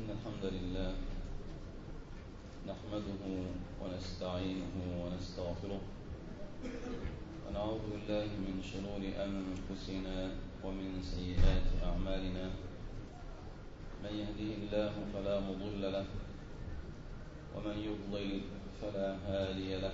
إن الحمد لله نحمده ونستعينه ونستغفره ونعوذ بالله من شرور أنفسنا ومن سيئات أعمالنا. من يهده الله فلا مضل له ومن يضلل فلا هادي له،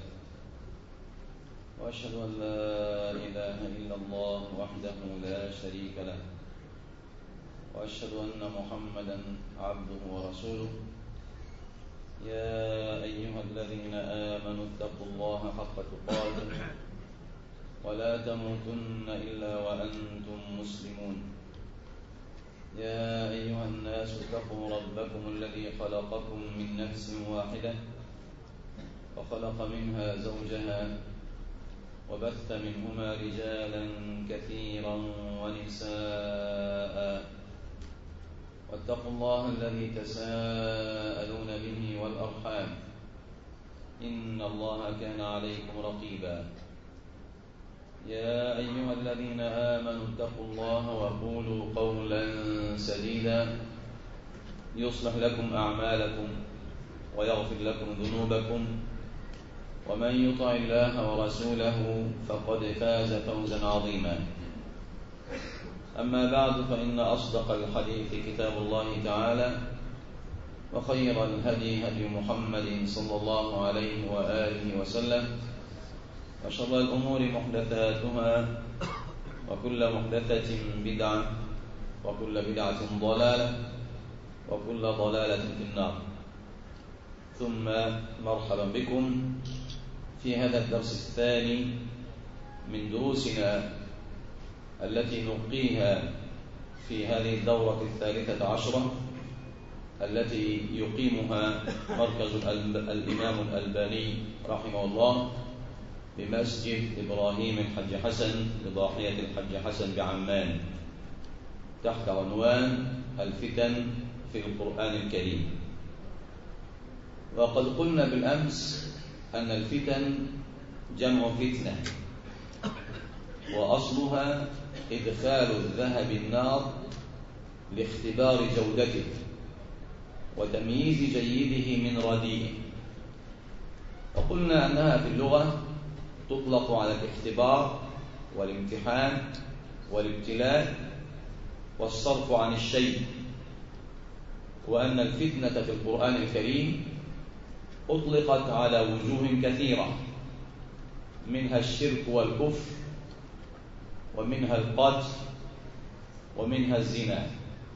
وأشهد أن لا إله إلا الله وحده لا شريك له، وأشهد أن محمدا عبده ورسوله. يا أيها الذين آمنوا اتقوا الله حق تقاته ولا تموتن إلا وأنتم مسلمون. يا أيها الناس اتقوا ربكم الذي خلقكم من نفس واحدة وخلق منها زوجها وبث منهما رجالا كثيرا ونساء، واتقوا الله الذي تساءلون به والأرحام إن الله كان عليكم رقيبا. يا أيها الذين آمنوا اتقوا الله وقولوا قولا سديدا يصلح لكم أعمالكم ويغفر لكم ذنوبكم، ومن يطع الله ورسوله فقد فاز فوزا عظيما. أما بعد، فإن أصدق الحديث كتاب الله تعالى، وخير الهدي هدي محمد صلى الله عليه وآله وسلم، وشر الأمور محدثاتها، وكل محدثة بدعة، وكل بدعة ضلالة، وكل ضلالة في النار. ثم مرحبا بكم في هذا الدرس الثاني من دروسنا التي نلقيها في هذه الدورة 13 التي يقيمها مركز الإمام الألباني رحمه الله بمسجد إبراهيم الحج حسن بضاحية الحج حسن بعمان، تحت عنوان الفتن في القرآن الكريم. وقد قلنا بالأمس أن الفتن جمع فتنة، وأصلها إدخال الذهب النار لاختبار جودته وتمييز جيده من رديئه. وقلنا أنها في اللغة تطلق على الاختبار والامتحان والابتلاء والصرف عن الشيء، وأن الفتنة في القرآن الكريم أطلقت على وجوه كثيرة، منها الشرك والكفر، ومنها القتل، ومنها الزنا.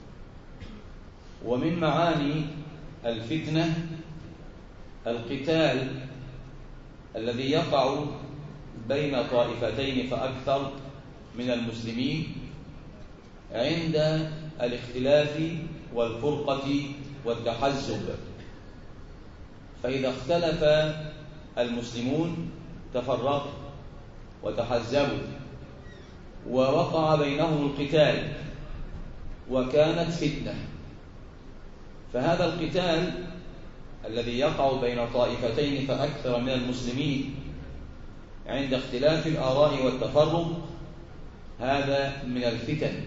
ومن معاني الفتنة القتال الذي يقع بين طائفتين فأكثر من المسلمين عند الاختلاف والفرقة والتحزب. فإذا اختلف المسلمون تفرقوا وتحزبوا ووقع بينهم القتال وكانت فتنة. فهذا القتال الذي يقع بين طائفتين فأكثر من المسلمين عند اختلاف الآراء والتفرق هذا من الفتن.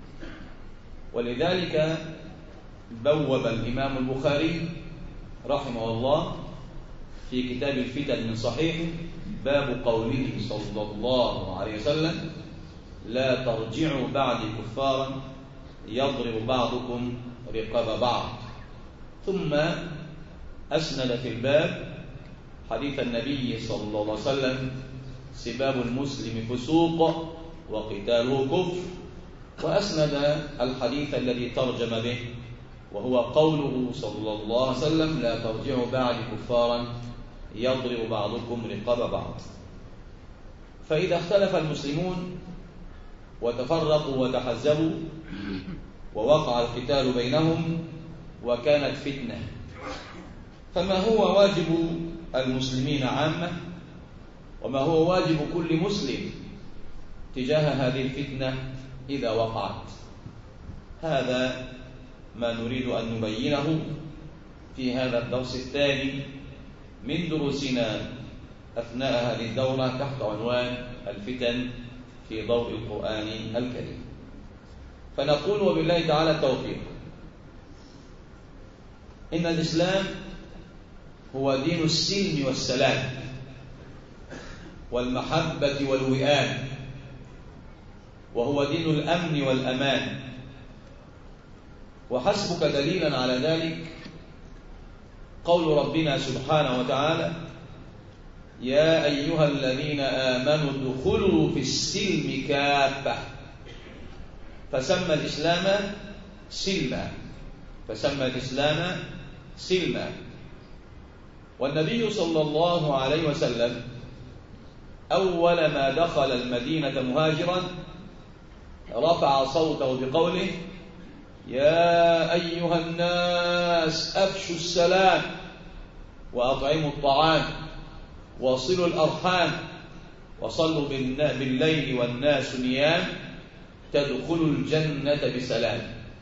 ولذلك بوب الإمام البخاري رحمه الله في كتاب الفتن من صحيحه باب قوله صلى الله عليه وسلم: لا ترجعوا بعد كفارا يضرب بعضكم رقاب بعض. ثم أسند في الباب حديث النبي صلى الله عليه وسلم: سباب المسلم فسوق وقتاله كفر. وأسند الحديث الذي ترجم به، وهو قوله صلى الله عليه وسلم: لا ترجعوا بعد كفارا يضرب بعضكم رقاب بعض. فإذا اختلف المسلمون وتفرقوا وتحزبوا ووقع القتال بينهم وكانت فتنة، فما هو واجب المسلمين عامة، وما هو واجب كل مسلم تجاه هذه الفتنة إذا وقعت؟ هذا ما نريد أن نبينه في هذا الدرس الثاني من دروسنا أثناء هذه الدورة تحت عنوان الفتن في ضوء القرآن الكريم. فنقول وبالله تعالى التوفيق: إن الإسلام هو دين السلم والسلام والمحبة والوئام، وهو دين الأمن والأمان. وحسبك دليلا على ذلك قول ربنا سبحانه وتعالى: يا أيها الذين آمنوا ادخلوا في السلم كافة. فسمى الإسلام سلما، فسمى الإسلام سلما. والنبي صلى الله عليه وسلم أول ما دخل المدينة مهاجرا رفع صوته بقوله: يا أيها الناس أفشوا السلام وأطعموا الطعام وصلوا الأرحام وصلوا بالليل والناس نيام تدخلوا الجنة بسلام.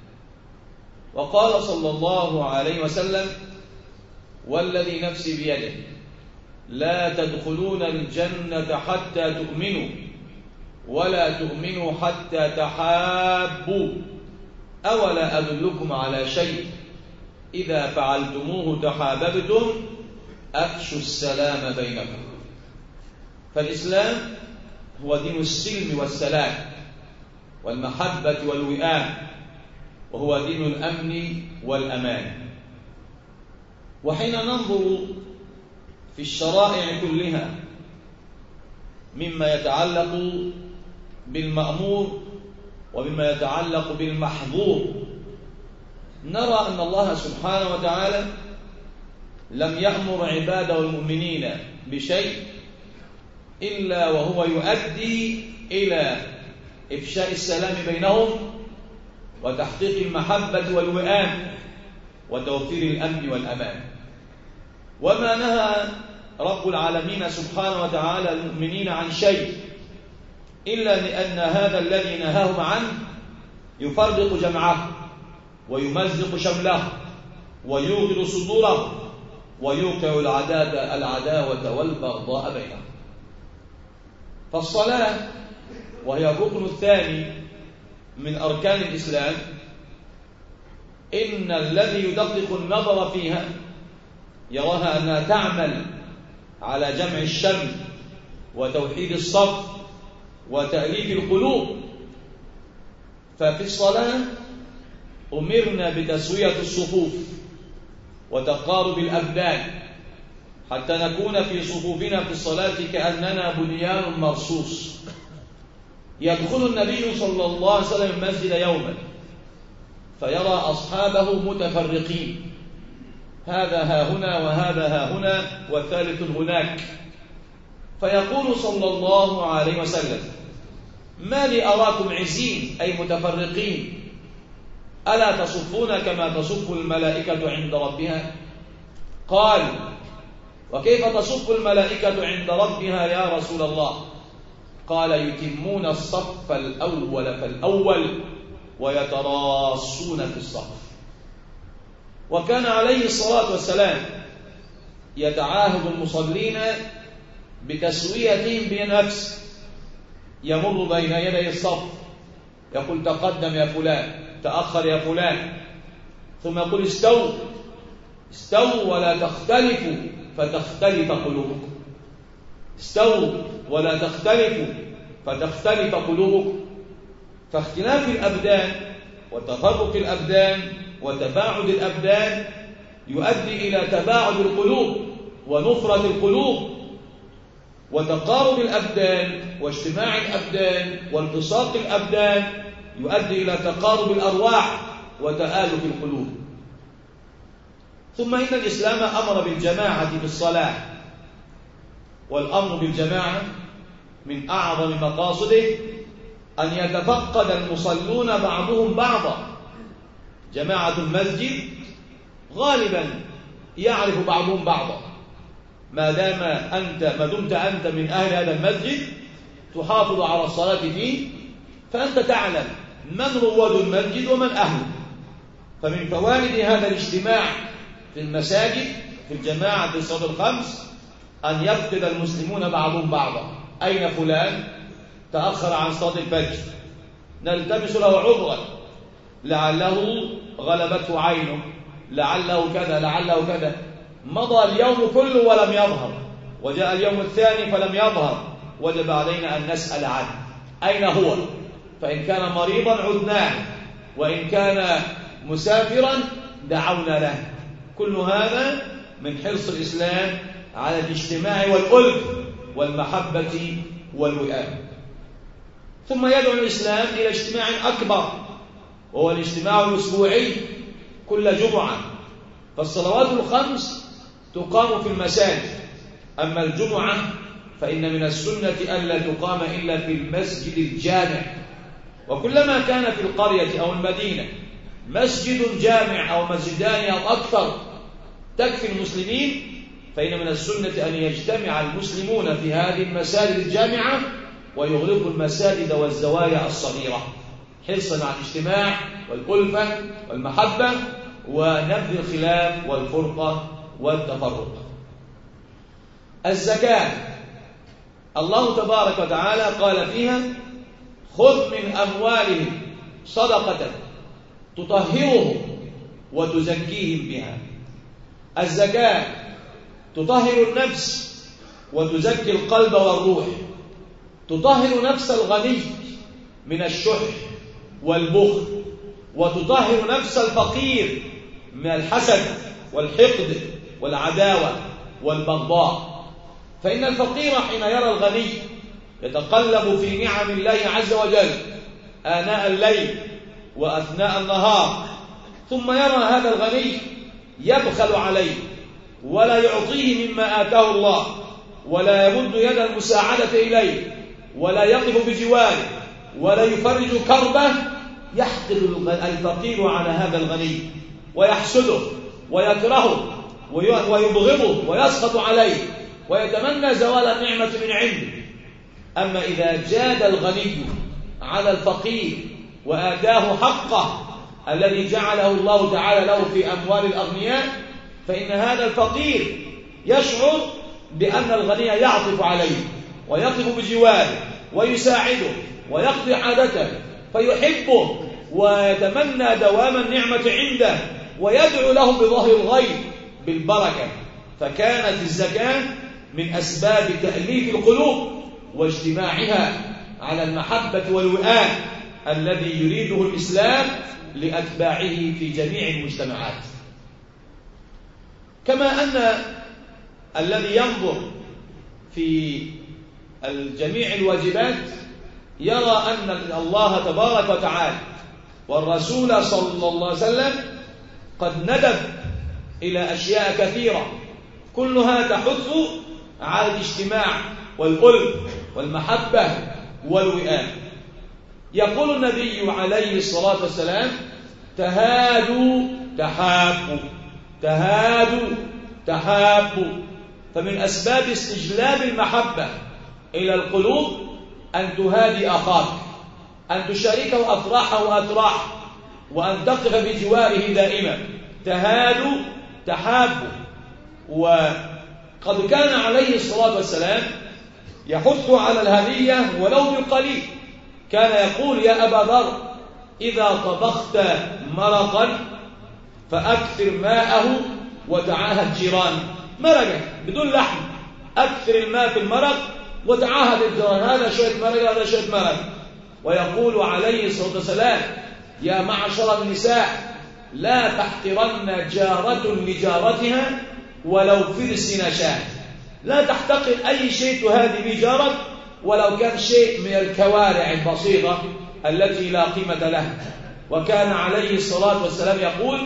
وقال صلى الله عليه وسلم: والذي نفسي بيده لا تدخلون الجنة حتى تؤمنوا ولا تؤمنوا حتى تحابوا، أولا أدلكم على شيء إذا فعلتموه تحاببتم، أفشوا السلام بينكم. فالإسلام هو دين السلم والسلام والمحبة والوئام، وهو دين الأمن والأمان. وحين ننظر في الشرائع كلها مما يتعلق بالمأمور ومما يتعلق بالمحظور، نرى أن الله سبحانه وتعالى لم يأمر عباده المؤمنين بشيء إلا وهو يؤدي إلى إفشاء السلام بينهم وتحقيق المحبة والوئام وتوفير الأمن والأمان. وما نهى رب العالمين سبحانه وتعالى المؤمنين عن شيء إلا لأن هذا الذي نهاهم عنه يفرق جمعه ويمزق شمله ويوغل صدوره ويوقع العداوة والبغضاء بينهم. فالصلاة وهي الركن الثاني من أركان الإسلام، إن الذي يدقق النظر فيها يراها أنها تعمل على جمع الشمل وتوحيد الصف وتأليف القلوب. ففي الصلاة أمرنا بتسوية الصفوف وتقارب الأبدان حتى نكون في صفوفنا في الصلاة كأننا بنيان مرصوص. يدخل النبي صلى الله عليه وسلم المسجد يوما فيرى أصحابه متفرقين، هذا ها هنا وهذا ها هنا والثالث هناك، فيقول صلى الله عليه وسلم: ما لي أراكم عزين أي متفرقين، ألا تصفون كما تصف الملائكة عند ربها؟ قال: وكيف تصف الملائكة عند ربها يا رسول الله؟ قال: يتمون الصف الأول فالأول ويتراصون في الصف. وكان عليه الصلاة والسلام يتعاهد المصلين بتسويتهم بنفسه، يمر بين يدي الصف يقول: تقدم يا فلان، تأخر يا فلان، ثم يقول: استووا استووا ولا تختلفوا فتختلف قلوبكم، استووا ولا تختلفوا فتختلف قلوبكم. فاختلاف الأبدان وتفرق الأبدان وتباعد الأبدان يؤدي إلى تباعد القلوب ونفرة القلوب، وتقارب الأبدان واجتماع الأبدان والتصاق الأبدان يؤدي إلى تقارب الأرواح وتآلف القلوب. ثم إن الإسلام أمر بالجماعة بالصلاة، والأمر بالجماعة من أعظم مقاصده أن يتفقد المصلون بعضهم بعضا. جماعة المسجد غالبا يعرف بعضهم بعضا، ما دمت أنت من أهل هذا المسجد تحافظ على الصلاة فيه، فأنت تعلم من رواد المسجد ومن أهله. فمن فوائد هذا الاجتماع في المساجد في الجماعة في الصلاة الخمس أن يفقد المسلمون بعضهم بعضا. أين فلان؟ تأخر عن صلاة الفجر، نلتمس له عذرا، لعله غلبته عينه لعله كذا لعله كذا، مضى اليوم كله ولم يظهر، وجاء اليوم الثاني فلم يظهر، وجب علينا أن نسأل عنه أين هو؟ فإن كان مريضا عدناه، وإن كان مسافرا دعونا له. كل هذا من حرص الإسلام على الاجتماع والألف والمحبة والوئام. ثم يدعو الإسلام إلى اجتماع أكبر، وهو الاجتماع الأسبوعي كل جمعة. فالصلوات الخمس تقام في المساجد، أما الجمعة فإن من السنة ألا تقام إلا في المسجد الجامع. وكلما كان في القرية أو المدينة مسجد جامع أو مسجدان أو أكثر تكفي المسلمين، فإن من السنة أن يجتمع المسلمون في هذه المساجد الجامعة ويغلقوا المساجد والزوايا الصغيرة، حرصا على الاجتماع والألفة والمحبة ونبذ الخلاف والفرقة والتفرق. الزكاة الله تبارك وتعالى قال فيها: خذ من أموالهم صدقة تطهرهم وتزكيهم بها. الزكاة تطهر النفس وتزكي القلب والروح، تطهر نفس الغني من الشح والبخل، وتطهر نفس الفقير من الحسد والحقد والعداوة والبغضاء. فإن الفقير حين يرى الغني يتقلب في نعم الله عز وجل آناء الليل وأثناء النهار، ثم يرى هذا الغني يبخل عليه ولا يعطيه مما آتاه الله، ولا يمد يد المساعدة إليه، ولا يقف بجواره، ولا يفرج كربه، يحقد الفقير على هذا الغني ويحسده ويكرهه ويبغضه ويسخط عليه ويتمنى زوال النعمة من عنده. أما إذا جاد الغني على الفقير وآتاه حقه الذي جعله الله تعالى له في أموال الأغنياء، فإن هذا الفقير يشعر بأن الغني يعطف عليه ويقف بجواره ويساعده ويقضي حاجته، فيحبه ويتمنى دوام النعمة عنده ويدعو له بظهر الغيب بالبركة. فكانت الزكاة من أسباب تأليف القلوب واجتماعها على المحبة والوئام الذي يريده الإسلام لأتباعه في جميع المجتمعات. كما أن الذي ينظر في الجميع الواجبات يرى أن الله تبارك وتعالى والرسول صلى الله عليه وسلم قد ندب إلى أشياء كثيرة كلها تحث على الاجتماع والألف والمحبة والوئام. يقول النبي عليه الصلاة والسلام: تهادوا تحابوا، تهادوا تحابوا. فمن أسباب استجلاب المحبة إلى القلوب أن تهادي أخاك، أن تشاركه أفراحه وأتراحه، وأن تقف بجواره دائما. تهادوا تحابوا. وقد كان عليه الصلاة والسلام يحث على الهدية ولو بالقليل. كان يقول: يا أبا ذر، إذا طبخت مرقا فأكثر ماءه وتعاهد جيران. مرقة بدون لحم، أكثر الماء في المرق وتعاهد الجيران، هذا شوية مرق هذا شوية مرق. ويقول عليه الصلاة والسلام: يا معشر النساء، لا تحقرن جارة لجارتها ولو فرس نشاة. لا تحتقر أي شيء تهادي به جارك ولو كان شيء من الكوارع البسيطة التي لا قيمة لها. وكان عليه الصلاة والسلام يقول: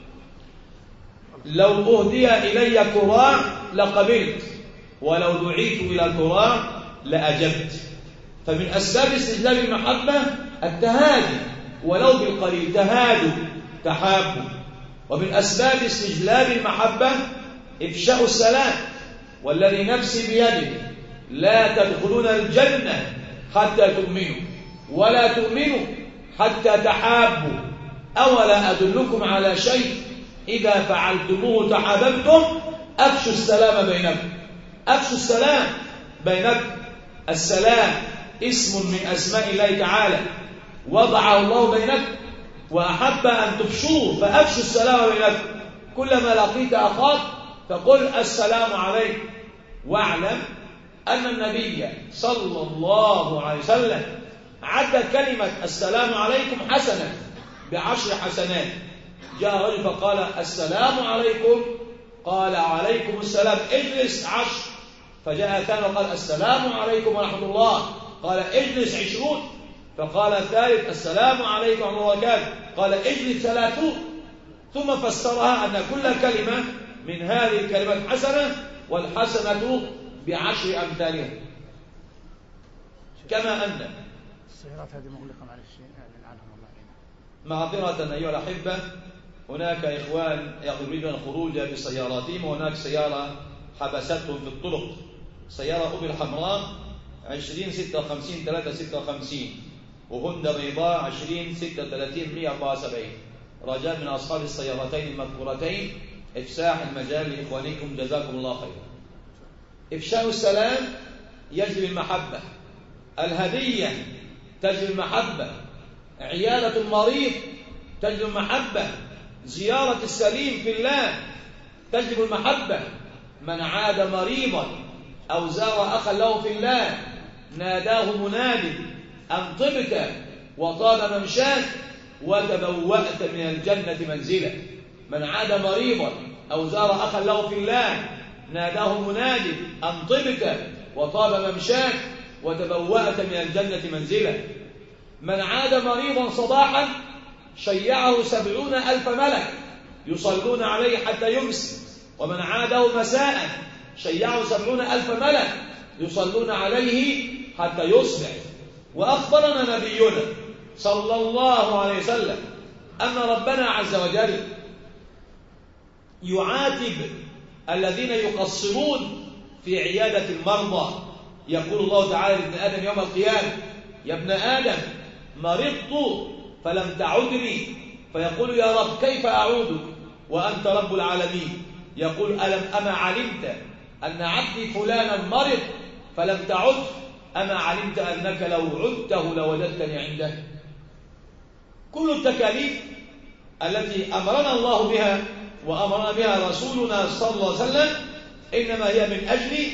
لو أهدي إلي كراع لقبلت، ولو دعيت إلى كراع لأجبت. فمن أسباب استجلاب المحبة التهادي ولو بالقليل. تهادوا تحابوا. ومن أسباب استجلاب المحبة إفشاء السلام. والذي نفسي بيده لا تدخلون الجنة حتى تؤمنوا ولا تؤمنوا حتى تحابوا. أولا أدلكم على شيء إذا فعلتموه تحاببتم؟ أفشوا السلام بينكم. أفشوا السلام بينكم. السلام اسم من أسماء الله تعالى وضعه الله بينكم، وأحب أن تفشوه، فأفشوا السلام بينكم. كلما لقيت أخاك فقل السلام عليكم، واعلم أن النبي صلى الله عليه وسلم عد كلمة السلام عليكم حسنة ب10 حسنات. جاء رجل فقال السلام عليكم، قال عليكم السلام، اجلس 10. فجاء ثاني وقال السلام عليكم ورحمة الله، قال اجلس 20. فقال الثالث السلام عليكم ورحمة الله وبركاته، قال اجلس 30. ثم فسرها أن كل كلمة من هذه الكلمات حسنة، والحسنة ب10 أمثالها. كما أن السيارات هذه مغلقة معلش عنهم الله معذرة أيها الأحبة، هناك إخوان يريدون الخروج بسياراتهم، وهناك سيارة حبستهم في الطرق، سيارة أوبل حمراء 2056 356 وهوندا بيضاء 2036 174. رجاء من أصحاب السيارتين المذكورتين إفساح المجال لإخوانكم جزاكم الله خيرا. إفشاء السلام يجلب المحبة، الهدية تجلب المحبة، عيادة المريض تجلب المحبة، زيارة السليم في الله تجلب المحبة. من عاد مريضا أو زار أخا له في الله ناداه مناد أن طبت وطاب ممشاك وتبوأت من الجنة منزلا. من عاد مريضا أو زار أخا له في الله ناداه مناد أن طبت وطاب ممشاك وتبوأت من الجنة منزلا. من عاد مريضا صباحا شيعه 70,000 ملك يصلون عليه حتى يمسي، ومن عاده مساء شيعه 70,000 ملك يصلون عليه حتى يصبح. وأخبرنا نبينا صلى الله عليه وسلم أن ربنا عز وجل يعاتب الذين يقصرون في عيادة المرضى. يقول الله تعالى لابن آدم يوم القيامة يا ابن آدم مرضت فلم تعدني، فيقول يا رب كيف أعودك وأنت رب العالمين؟ يقول أما علمت أن عبدي فلانا مرض فلم تعد؟ أما علمت أنك لو عدته لوجدتني عنده؟ كل التكاليف التي أمرنا الله بها وأمرنا بها رسولنا صلى الله عليه وسلم إنما هي من أجل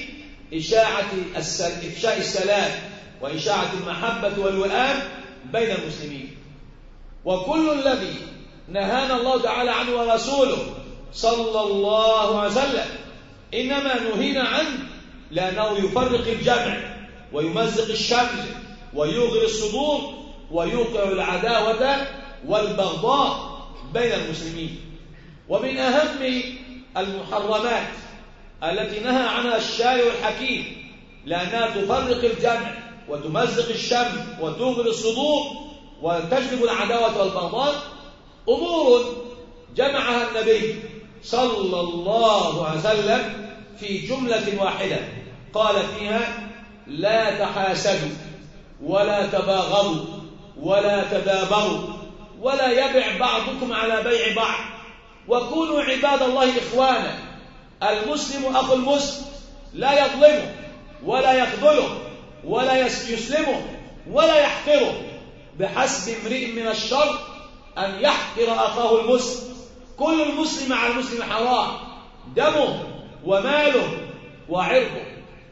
إفشاء السلام وإشاعة المحبة والوئام بين المسلمين. وكل الذي نهانا الله تعالى عنه ورسوله صلى الله عليه وسلم إنما نهينا عنه لأنه يفرق الجمع ويمزق الشمل ويغري الصدور ويوقع العداوة والبغضاء بين المسلمين. ومن أهم المحرمات التي نهى عنها الشارع الحكيم لأنها تفرق الجمع وتمزق الشمل وتغري الصدور وتجلب العداوة والبغضاء أمور جمعها النبي صلى الله عليه وسلم في جملة واحدة قال فيها لا تحاسدوا ولا تباغضوا ولا تدابروا ولا يبع بعضكم على بيع بعض وكونوا عباد الله إخوانا. المسلم أخو المسلم لا يظلمه ولا يخذله ولا يسلمه ولا يحقره. بحسب امرئ من الشر أن يحقر أخاه المسلم. كل المسلم على المسلم حرام، دمه وماله وعرضه.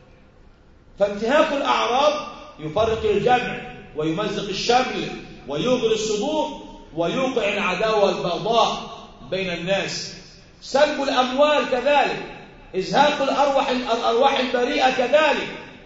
فانتهاك الأعراض يفرق الجمع ويمزق الشمل ويغري الصدور ويوقع العداوة والبغضاء بين الناس. سلب الأموال كذلك، إزهاق الأرواح البريئة كذلك.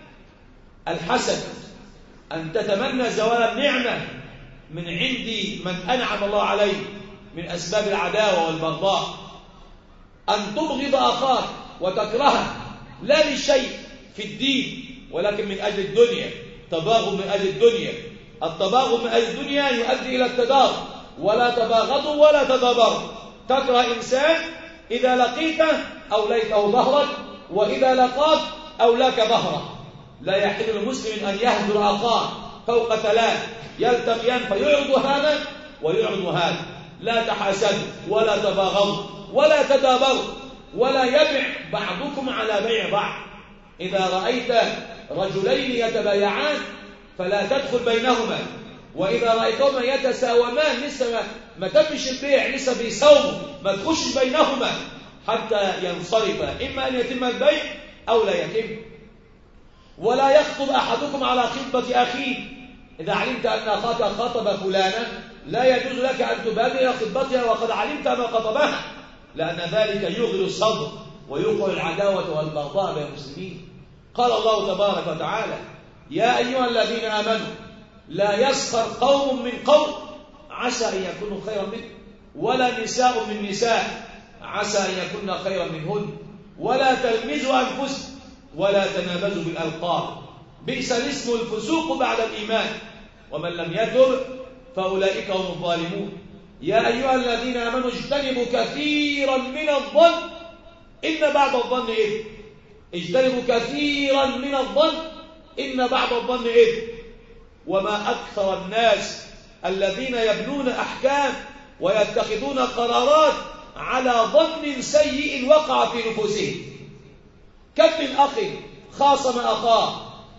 الحسد أن تتمنى زوال النعمة من عند من أنعم الله عليه من أسباب العداوة والبغضاء. أن تبغض أخاك وتكرهه لا لشيء في الدين ولكن من أجل الدنيا. تباغض من أجل الدنيا. التباغض من أجل الدنيا يؤدي إلى التدابر. ولا تباغضوا ولا تدابروا. تكره إنسان إذا لقيته أوليته ظهرك وإذا لقاك أولاك ظهرك. لا يحل المسلم أن يهجر أخاه فوق 3 يلتقيان فيعرض هذا ويعرض هذا. لا تحاسدوا ولا تباغضوا ولا تدابروا ولا يبع بعضكم على بيع بعض. إذا رأيت رجلين يتبايعان فلا تدخل بينهما، وإذا رأيتهما يتساومان مثل ما تمش البيع لسه بيساوموا، ما تخشش بينهما حتى ينصرف، إما أن يتم البيع أو لا يتم. ولا يخطب أحدكم على خطبة أخيه. إذا علمت أن أخاك خطب فلانا لا يجوز لك أن تبادر خطبتها وقد علمت ما خطبها، لأن ذلك يغل الصدر ويوقع العداوة والبغضاء بين المسلمين. قال الله تبارك وتعالى: يا أيها الذين آمنوا لا يسخر قوم من قوم عسى أن يكونوا خيرا منهم، ولا نساء من نساء عسى أن يكون خيرا منهن، ولا تلمزوا أنفسكم ولا تنابزوا بالألقاب، بئس الاسم الفسوق بعد الإيمان، ومن لم يتب فأولئك هم الظالمون. يا أيها الذين آمنوا اجتنبوا كثيرا من الظن إن بعض الظن إثم. اجتنبوا كثيرا من الظن إن بعض الظن إثم. وما أكثر الناس الذين يبنون أحكام ويتخذون قرارات على ظن سيء وقع في نفوسهم. كم من أخ خاصم أخاه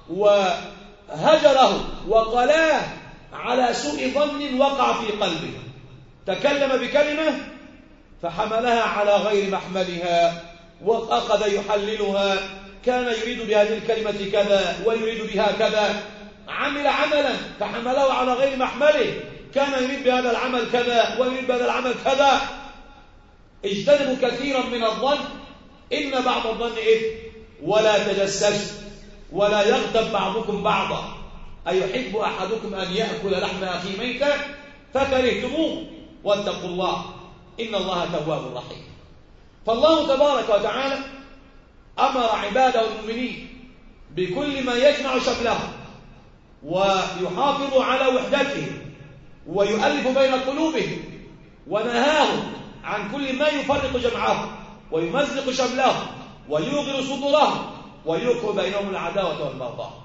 وهجره وقلاه على سوء ظن وقع في قلبه، تكلم بكلمة فحملها على غير محملها وأخذ يحللها، كان يريد بهذه الكلمة كذا ويريد بها كذا، عمل عملا فحمله على غير محمله، كان يريد بهذا العمل كذا ويريد بهذا العمل كذا. اجتنبوا كثيرا من الظن إن بعض الظن إثم، ولا تجسسوا ولا يغتب بعضكم بعضا، أيحب أحدكم أن يأكل لحم أخيه ميتا فكرهتموه، واتقوا الله إن الله تواب رحيم. فالله تبارك وتعالى أمر عباده المؤمنين بكل ما يجمع شملهم ويحافظ على وحدتهم ويؤلف بين قلوبهم، ونهاهم عن كل ما يفرق جمعهم ويمزق شملهم ويوغر صدورهم ويوقع بينهم العداوة والبغضاء.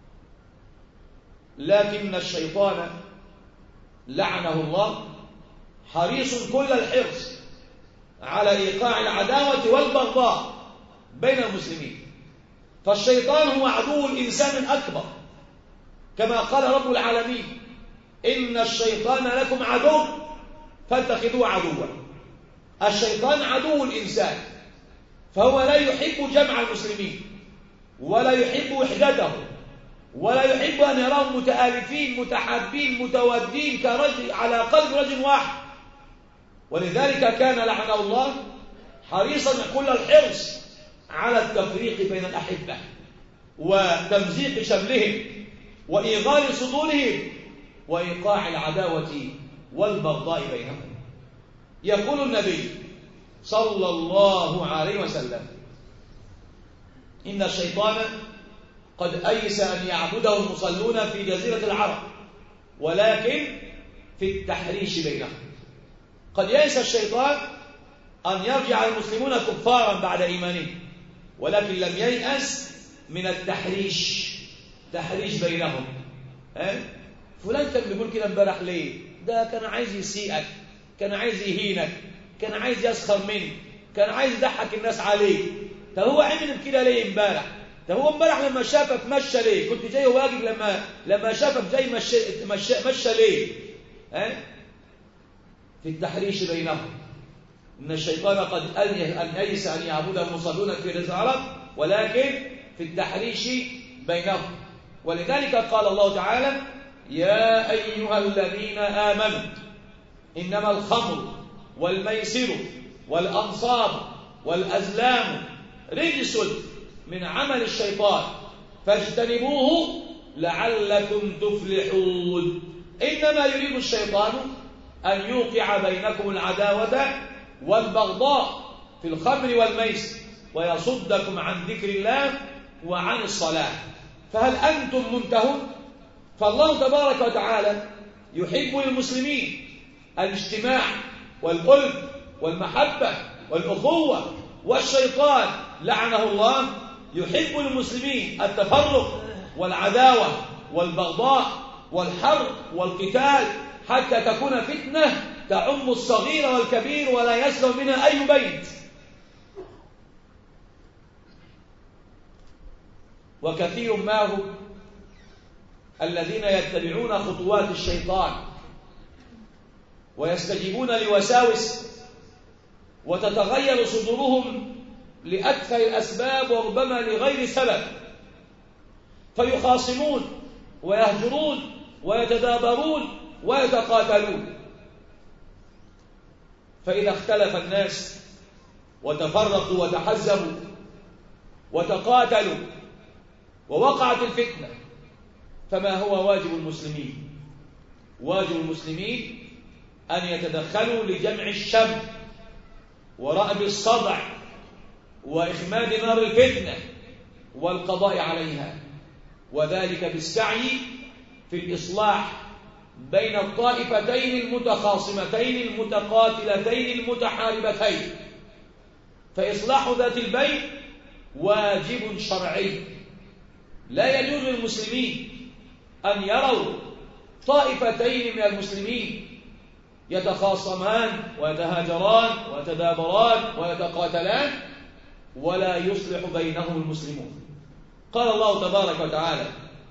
لكن الشيطان لعنه الله حريص كل الحرص على إيقاع العداوة والبغضاء بين المسلمين، فالشيطان هو عدو الإنسان الأكبر، كما قال رب العالمين: إن الشيطان لكم عدو فاتخذوه عدوا. الشيطان عدو الإنسان، فهو لا يحب جمع المسلمين ولا يحب وحدته ولا يحب أن يراهم متآلفين متحابين متودين كرجل على قلب رجل واحد. ولذلك كان لعنه الله حريصا كل الحرص على التفريق بين الأحبة وتمزيق شملهم وإيغال صدورهم وإيقاع العداوة والبغضاء بينهم. يقول النبي صلى الله عليه وسلم: إن الشيطان قد أيس أن يعبده المصلون في جزيرة العرب، ولكن في التحريش بينهم. قد يأس الشيطان أن يرجع المسلمون كفارا بعد إيمانهم، ولكن لم ييأس من التحريش، تحريش بينهم. فلان كان بيقول كده امبارح ليه؟ ده كان عايز يسيئك، كان عايز يهينك، كان عايز يسخر منك، كان عايز يضحك الناس عليه. طب هو عمل كده ليه امبارح؟ طب هو امبارح لما شافك مشى ليه؟ كنت جاي واجب لما شافك جاي مشى ليه؟ في التحريش بينهم. إن الشيطان قد أيس أن يعبد المصلون في جزيرة العرب، ولكن في التحريش بينهم. ولذلك قال الله تعالى: يا أيها الذين آمنوا إنما الخمر والميسر والأنصاب والأزلام رجس من عمل الشيطان فاجتنبوه لعلكم تفلحون. إنما يريد الشيطان أن يوقع بينكم العداوة والبغضاء في الخمر والميسر ويصدكم عن ذكر الله وعن الصلاة، فهل أنتم منتهون؟ فالله تبارك وتعالى يحب للمسلمين الاجتماع والألف والمحبة والأخوة، والشيطان لعنه الله يحب للمسلمين التفرق والعداوة والبغضاء والحرب والقتال، حتى تكون فتنة تعم الصغير والكبير ولا يسلم منها أي بيت. وكثير ما هم الذين يتبعون خطوات الشيطان ويستجيبون لوساوس وتتغير صدورهم لأكثر الأسباب وربما لغير سبب، فيخاصمون ويهجرون ويتدابرون ويتقاتلون. فإذا اختلف الناس وتفرقوا وتحزبوا وتقاتلوا ووقعت الفتنة، فما هو واجب المسلمين؟ واجب المسلمين أن يتدخلوا لجمع الشمل ورأب الصدع وإخماد نار الفتنة والقضاء عليها، وذلك بالسعي في الإصلاح بين الطائفتين المتخاصمتين المتقاتلتين المتحاربتين. فإصلاح ذات البين واجب شرعي. لا يجوز للمسلمين أن يروا طائفتين من المسلمين يتخاصمان ويتهاجران ويتدابران ويتقاتلان ولا يصلح بينهم المسلمون. قال الله تبارك وتعالى: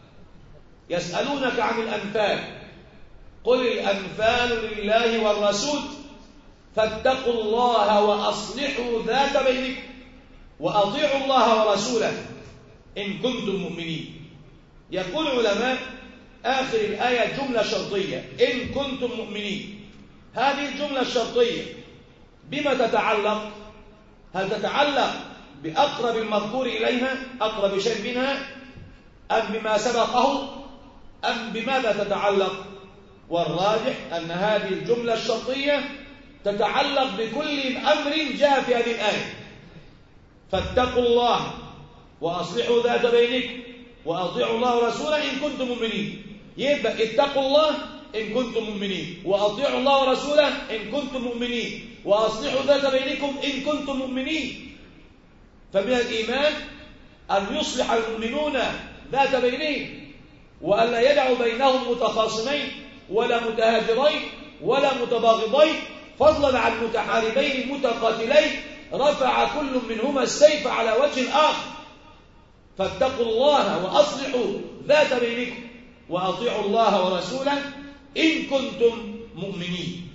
يسألونك عن الأنفال قل الأنفال لله والرسول فاتقوا الله وأصلحوا ذات بينكم وأطيعوا الله ورسوله إن كنتم مؤمنين. يقول علماء آخر الآية جملة شرطية: إن كنتم مؤمنين. هذه الجملة الشرطية بما تتعلق؟ هل تتعلق بأقرب المذكور إليها، أقرب شيء منها، أم بما سبقه، أم بماذا تتعلق؟ والراجح أن هذه الجملة الشرطية تتعلق بكل أمر جاء في هذه الآية. فاتقوا الله وأصلحوا ذات بينكم وأطيعوا الله ورسوله إن كنتم مؤمنين. يبقى اتقوا الله إن كنتم مؤمنين، وأطيعوا الله ورسوله إن كنتم مؤمنين، وأصلحوا ذات بينكم إن كنتم مؤمنين. فمن الإيمان أن يصلح المؤمنون ذات بينهم، وأن لا يدعوا بينهم متخاصمين ولا متهاجرين ولا متباغضين، فضلا عن متحاربين متقاتلين رفع كل منهما السيف على وجه الآخر. فاتقوا الله وأصلحوا ذات بينكم وأطيعوا الله ورسوله إن كنتم مؤمنين.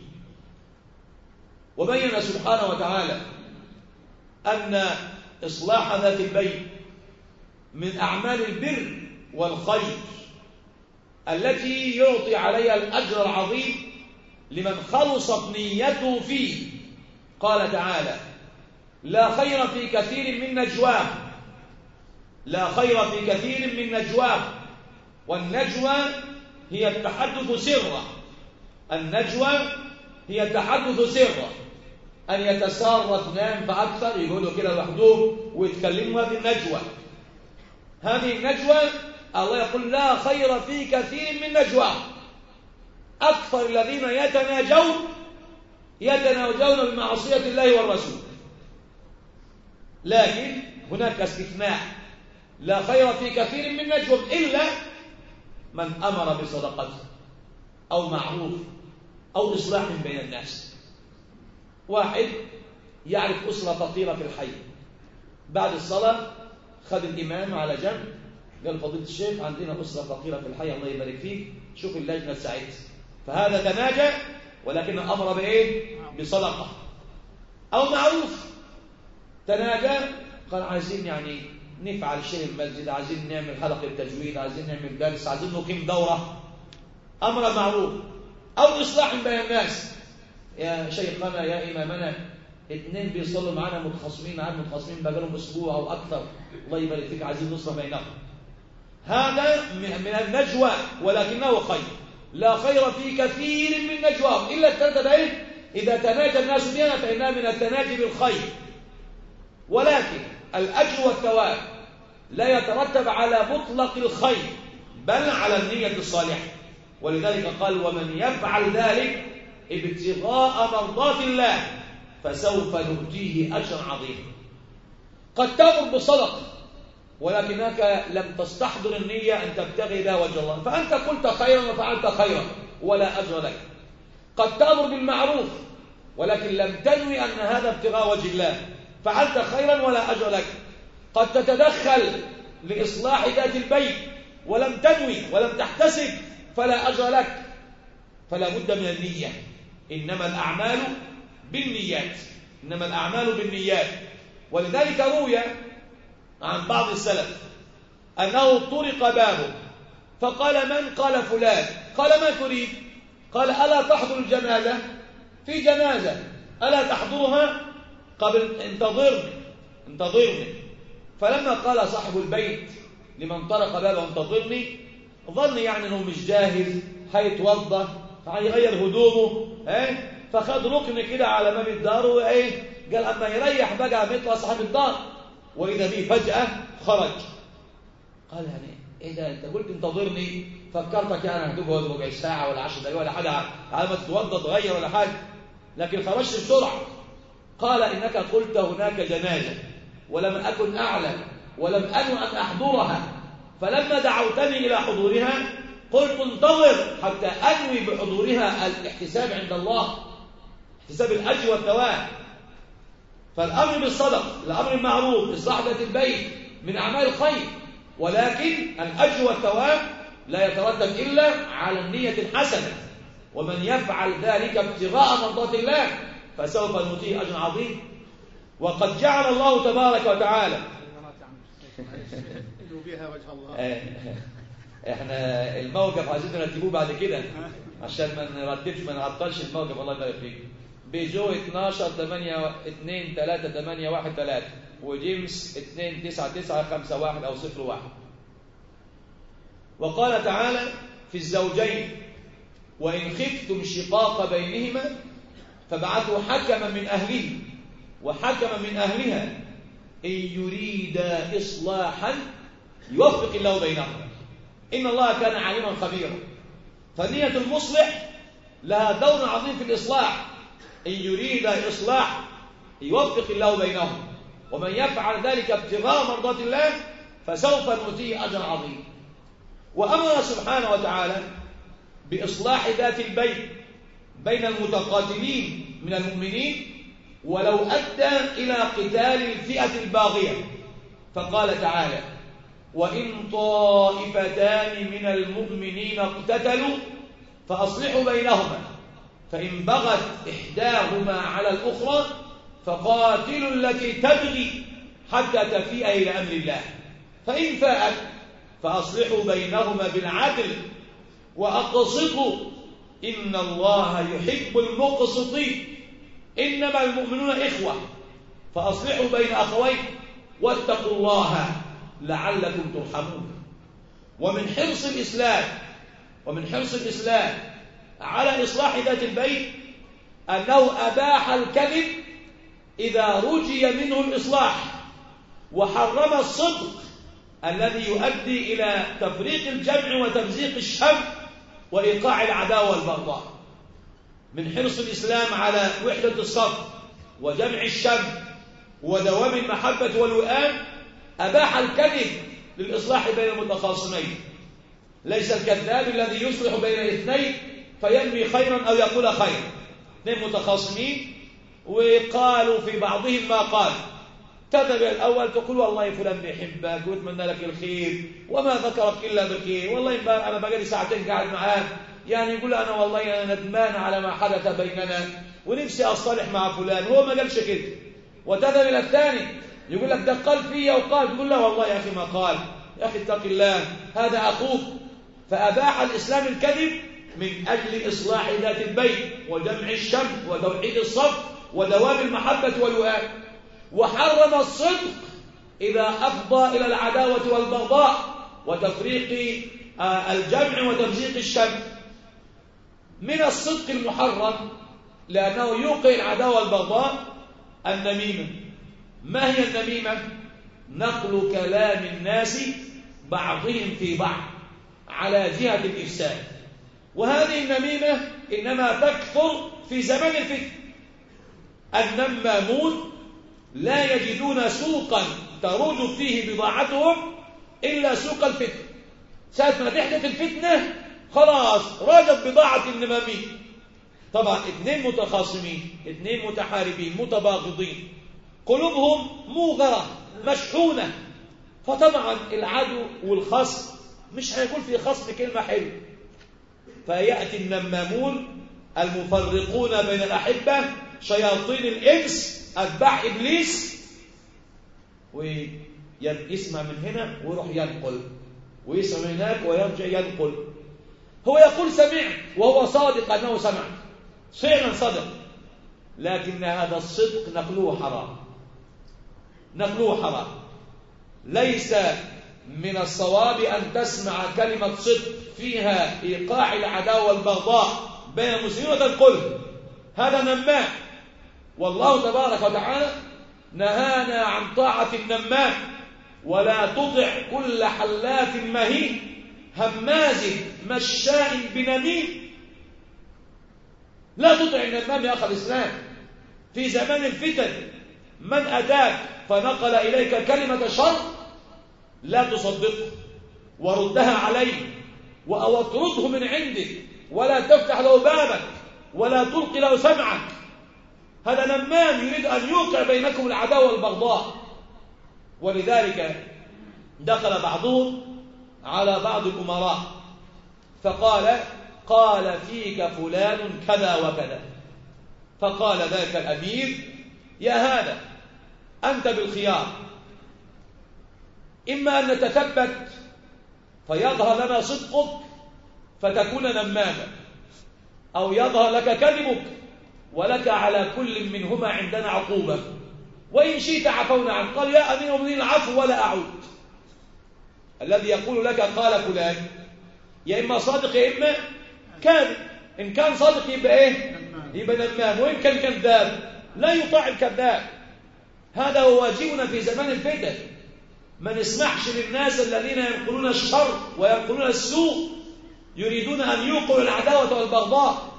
وبين سبحانه وتعالى أن إصلاح ذات البين من أعمال البر والخير التي يعطي عليها الأجر العظيم لمن خلصت نيته فيه. قال تعالى: لا خير في كثير من نجواهم، لا خير في كثير من نجواهم. والنجوى هي التحدث سرا، النجوى هي التحدث سرا، أن يتسار اثنان فأكثر يقولوا كده لوحدهم ويتكلموا. هذه النجوى، هذه النجوى الله يقول: لا خير في كثير من نجواهم. أكثر الذين يتناجون بمعصية الله والرسول. لكن هناك استثناء: لا خير في كثير من نجوهم إلا من أمر بصدقة أو معروف أو إصلاح بين الناس. واحد يعرف أسرة فقيرة في الحي، بعد الصلاة خذ الإمام على جنب قال: فضيلة الشيخ عندنا أسرة فقيرة في الحي الله يبارك فيك، شوف اللجنة تساعد. فهذا تناجى ولكن أمر بإيه؟ بصدقة. أو معروف، تناجى قال: عايزين يعني نفعل شيء المسجد، عايزين نعمل حلقة تجويد، عايزين نعمل درس، عايزين نقيم دورة، أمر معروف. أو إصلاح بين الناس: يا شيخنا يا إمامنا اثنين بيصلوا معنا متخاصمين بقالهم أسبوع أو أكثر، الله يبارك فيك عايزين نصرة بينهم. هذا من النجوى ولكنه خير. لا خير في كثير من نجواهم إلا الثلاثة دين إذا تناجى الناس بها فإنها من التناجي بالخير. ولكن الأجر والثواب لا يترتب على مطلق الخير بل على النية الصالحة. ولذلك قال: ومن يفعل ذلك ابتغاء مرضات الله فسوف نؤتيه أجرا عظيما. قد تأمر بصدقة ولكنك لم تستحضر النية أن تبتغي بها وجه الله، فأنت قلت خيرا وفعلت خيرا ولا أجر لك. قد تأمر بالمعروف ولكن لم تنوي أن هذا ابتغاء وجه الله، فعلت خيرا ولا أجر لك. قد تتدخل لإصلاح ذات البيت ولم تنوي ولم تحتسب فلا أجر لك. فلا بد من النية. إنما الأعمال بالنيات، إنما الأعمال بالنيات. ولذلك روي عن بعض السلف أنه طرق بابه فقال من؟ قال فلان. قال ما تريد؟ قال ألا تحضر الجنازة؟ في جنازة ألا تحضرها؟ قبل انتظرني. فلما قال صاحب البيت لمن طرق بابه انتظرني، ظن يعني أنه مش جاهز، هيتوضى، هيغير هدومه، فخد ركن كده على باب الدار، قال أما يريح بقى ما يطلع صاحب الدار، وإذا به فجأة خرج. قال يعني إيه ده؟ أنت قلت انتظرني، فكرتك يعني هتقعد ربع ساعة ولا 10 دقايق ولا حاجة على ما تتوضى تغير ولا حاجة، لكن خرجت بسرعة. قال إنك قلت هناك جنازة ولم أكن أعلم ولم أنو أن أحضرها، فلما دعوتني إلى حضورها قلت انتظر حتى أنوي بحضورها الاحتساب عند الله، احتساب الأجر والثواب. فالأمر بالصدق، الأمر بالمعروف، إصلاح ذات البيت من أعمال الخير، ولكن الأجر والثواب لا يترتب إلا على النية الحسنة، ومن يفعل ذلك ابتغاء مرضات الله فسوف نؤتيه أجر عظيم. وقد جعل الله تبارك وتعالى بها وجه الله. احنا الموقف عايزين نرتبوه بعد كده عشان ما نرتبش ما نعطلش الموقف. الله يبارك فيك. بيجو 12 8 2 3 8 1 3 وجيمس 2 9 9 5 1 أو 0 1. وقال تعالى في الزوجين وإن خفتم شقاق بينهما فابعثوا حكما من أهله وحكما من أهلها إن يريدا إصلاحا يوفق الله بينهما إن الله كان عليما خبيرا. فنية المصلح لها دور عظيم في الإصلاح. إن يريد إصلاح يوفق الله بينهم، ومن يفعل ذلك ابتغاء مرضات الله فسوف نؤتيه أجر عظيم. وأمر سبحانه وتعالى بإصلاح ذات البين بين المتقاتلين من المؤمنين ولو أدى إلى قتال الفئة الباغية، فقال تعالى وإن طائفتان من المؤمنين اقتتلوا فأصلحوا بينهما فإن بغت إحداهما على الأخرى فقاتلوا التي تبغي حتى تفيء إلى أمر الله فإن فاءت فأصلحوا بينهما بالعدل وأقسطوا إن الله يحب المقسطين إنما المؤمنون إخوة فأصلحوا بين أخوين واتقوا الله لعلكم ترحمون. ومن حرص الإسلام على إصلاح ذات البين أنه أباح الكذب إذا رجي منه الإصلاح، وحرم الصدق الذي يؤدي إلى تفريق الجمع وتمزيق الشمل وإيقاع العداوة والبغضاء. من حرص الإسلام على وحدة الصف وجمع الشمل ودوام المحبة والوئام أباح الكذب للإصلاح بين المتخاصمين. ليس الكذاب الذي يصلح بين الاثنين فينمي خيرا أو يقول خيرا. اثنين متخاصمين وقالوا في بعضهم ما قال، كذب الأول تقول والله فلان بيحبك ويتمنى لك الخير وما ذكرك إلا بالخير، والله أنا بقالي ساعتين قاعد معاه يعني يقول أنا والله أنا ندمان على ما حدث بيننا ونفسي أصطلح مع فلان، هو ما قالش كده. وتذهب إلى الثاني يقول لك ده قال فيا وقال، تقول لا والله يا أخي ما قال، يا أخي اتق الله هذا أخوك. فأباح الإسلام الكذب من أجل إصلاح ذات البين وجمع الشمل وتوحيد الصف ودوام المحبة والوئام، وحرم الصدق إذا أفضى إلى العداوة والبغضاء وتفريق الجمع وتمزيق الشمل. من الصدق المحرم لأنه يوقع العداوة والبغضاء النميمة. ما هي النميمة؟ نقل كلام الناس بعضهم في بعض على جهة الإفساد، وهذه النميمة إنما تكثر في زمن الفتن. النمامون لا يجدون سوقا تروج فيه بضاعتهم إلا سوق الفتن. ساعة ما تحدث الفتنة خلاص راجت بضاعة النمامين. طبعا اثنين متخاصمين، اثنين متحاربين متباغضين، قلوبهم موغرة مشحونة، فطبعا العدو والخصم مش هيقول في خصم كلمة حلوة، فيأتي النمامون المفرقون بين الأحبة شياطين الإنس أتباع إبليس، ويسمع من هنا ويروح ينقل، ويسمع من هناك ويرجع ينقل. هو يقول سمعت وهو صادق أنه سمع، فعلا صدق، لكن هذا الصدق نقله حرام، نقله حرام. ليس من الصواب أن تسمع كلمة صدق فيها إيقاع العداوة والبغضاء بين المسلمين وتنقله، هذا نمام. والله تبارك وتعالى نهانا عن طاعة النمام، ولا تطع كل حلاف مهين هماز مشاء بنميم. لا تطع النمام يا أخي الإسلام. في زمان الفتن من أتاك فنقل إليك كلمة شر لا تصدقه وردها عليه، أو اطرده من عندك، ولا تفتح له بابك ولا تلقي له سمعك. هذا نمام يريد أن يوقع بينكم العداوة والبغضاء. ولذلك دخل بعضهم على بعض الأمراء فقال: قال فيك فلان كذا وكذا. فقال ذلك الأمير: يا هذا أنت بالخيار، إما أن نتثبت فيظهر لنا صدقك فتكون نماما، أو يظهر لك كذبك ولك على كل منهما عندنا عقوبة، وإن شئت عفونا عنه. قال: يا أمير المؤمنين العفو ولا أعود. الذي يقول لك قال فلان يا إما صادق يا إما كاذب. إن كان صادق يبقى إيه؟ يبقى نمام. وإن كان كذاب لا يطاع الكذاب. هذا هو واجبنا في زمان الفتن. ما نسمحش للناس الذين ينقلون الشر وينقلون السوء يريدون أن يوقعوا العداوة والبغضاء.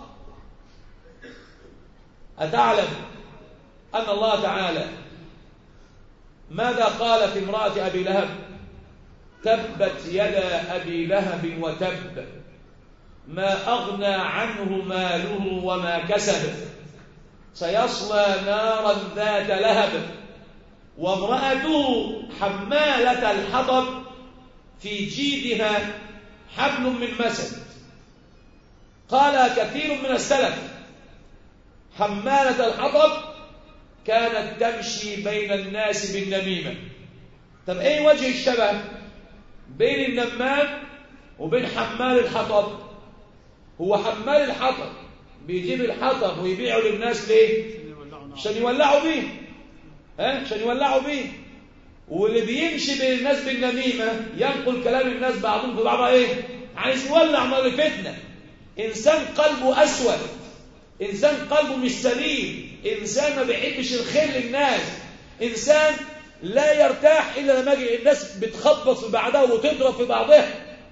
أتعلم أن الله تعالى ماذا قال في امرأة أبي لهب؟ تبت يدا أبي لهب وتب ما أغنى عنه ماله وما كسب سيصلى نارا ذات لهب وامرأته حمالة الحطب في جيدها حبل من مسد. قال كثير من السلف حمالة الحطب كانت تمشي بين الناس بالنميمة. طب ايه وجه الشبه بين النمام وبين حمال الحطب؟ هو حمال الحطب بيجيب الحطب ويبيعه للناس ليه؟ عشان يولعوا بيه، عشان يولعوا بيه. واللي بيمشي بين الناس بالنميمة ينقل كلام الناس بعضهم في بعضها ايه؟ عايز يولع نار فتنة. انسان قلبه اسود، انسان قلبه مش سليم، انسان ما بيحبش الخير للناس، انسان لا يرتاح الا لما الناس بتخبط في بعضها وتضرب في بعضها.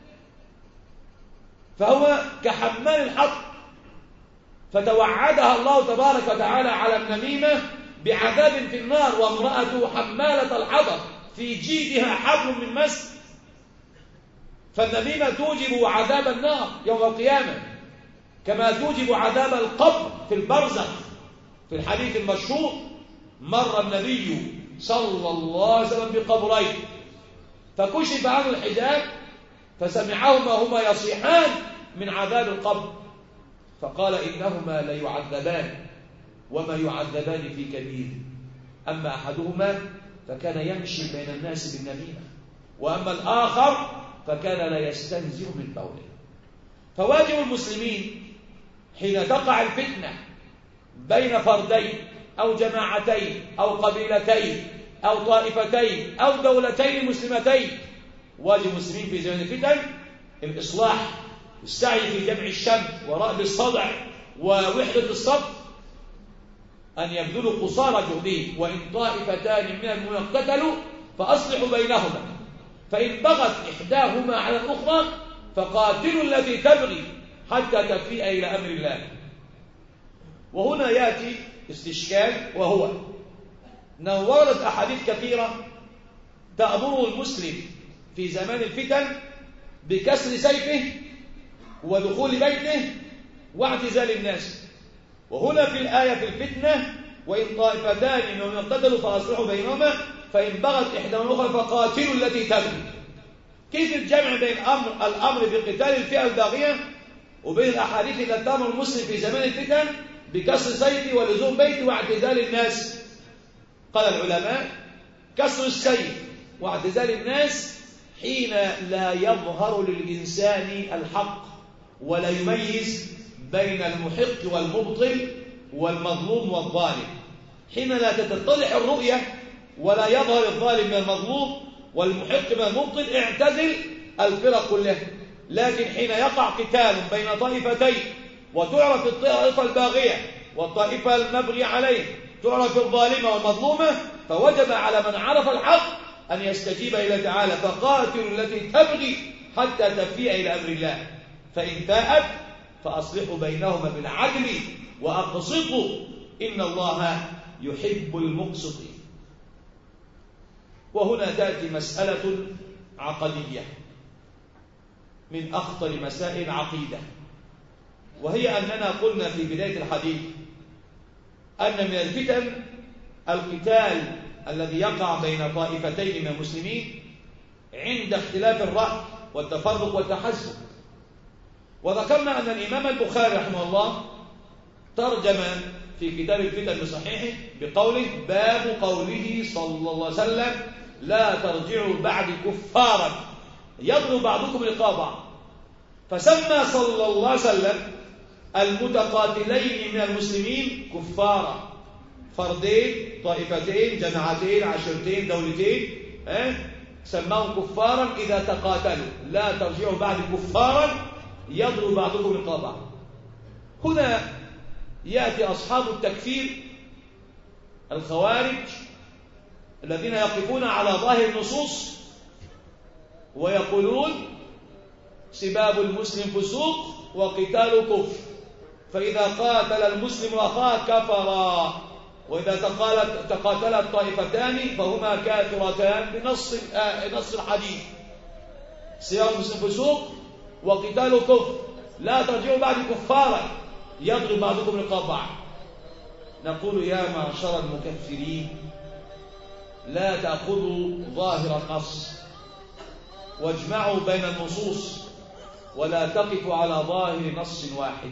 فهو كحمال الحطب. فتوعدها الله تبارك وتعالى على النميمة بعذاب في النار. وامرأته حمالة الحطب في جيدها حبل من مسد. فالنميمة توجب عذاب النار يوم القيامة، كما توجب عذاب القبر في البرزخ. في الحديث المشهور مر النبي صلى الله عليه وسلم بقبرين فكشف عنه الحجاب فسمعهما هما يصيحان من عذاب القبر، فقال: إنهما ليعذبان وما يعذبان في كبير، أما أحدهما فكان يمشي بين الناس بالنميمة، وأما الآخر فكان لا يستنزه من بوله. فواجب المسلمين حين تقع الفتنة بين فردين أو جماعتين أو قبيلتين أو طائفتين أو دولتين مسلمتين، واجب المسلمين في زمن الفتن الإصلاح، السعي في جمع الشمل ورأب الصدع ووحدة الصف، أن يبذلوا قصارى جهدهم. وإن طائفتان من المؤمنين اقتتلوا فأصلحوا بينهما، فإن بغت إحداهما على الأخرى فقاتلوا التي تبغي حتى تفيء إلى أمر الله. وهنا يأتي استشكال، وهو أنه وردت أحاديث كثيرة تأمره المسلم في زمان الفتن بكسر سيفه ودخول بيته واعتزال الناس. وهنا في الآية في الفتنة: وإن طائفتان منهم اقتتلوا فأصلحوا بينهما فإن بغت إحداهما الأخرى فقاتلوا التي تبغي. كيف الجمع بين الأمر بقتال الفئة الباغية وبين الأحاديث التي تأمر المسلم في زمان الفتن بكسر سيفه ولزوم بيته واعتزال الناس. قال العلماء: كسر السيف واعتزال الناس حين لا يظهر للإنسان الحق ولا يميز بين المحق والمبطل والمظلوم والظالم. حين لا تتضح الرؤية ولا يظهر الظالم من المظلوم والمحق من المبطل اعتزل الفرق كلها. لكن حين يقع قتال بين طائفتين وتعرف الطائفة الباغية والطائفة المبغي عليه، تعرف الظالمة والمظلومة، فوجب على من عرف الحق أن يستجيب إلى تعالى: فقاتلوا التي تبغي حتى تفيء إلى أمر الله، فإن فاءت فأصلحوا بينهما بالعدل وأقسطوا إن الله يحب المقسطين. وهنا تأتي مسألة عقدية من أخطر مسائل العقيدة، وهي أننا قلنا في بداية الحديث أن من الفتن القتال الذي يقع بين طائفتين من المسلمين عند اختلاف الرأي والتفرق والتحزب. وذكرنا أن الإمام البخاري رحمه الله ترجم في كتاب الفتن بصحيحه بقوله: باب قوله صلى الله عليه وسلم: لا ترجعوا بعد كفارا يضرب بعضكم رقاب بعض. فسمى صلى الله عليه وسلم المتقاتلين من المسلمين كفارا، فردين، طائفتين، جماعتين، عشرتين، دولتين، سماهم كفارا إذا تقاتلوا. لا ترجعوا بعد كفارا يضرب بعضكم رقاب بعض. هنا يأتي أصحاب التكفير الخوارج الذين يقفون على ظاهر النصوص ويقولون: سباب المسلم فسوق وقتال كفر، فإذا قاتل المسلم أخاه كفرا، وإذا تقاتلت طائفتان فهما كافرتان بنص الحديث. سباب المسلم فسوق وقتال كفر، لا ترجعوا بعد كفارا يضرب بعضكم رقاب بعض. نقول: يا معشر المكفرين، لا تأخذوا ظاهر النص واجمعوا بين النصوص ولا تقفوا على ظاهر نص واحد.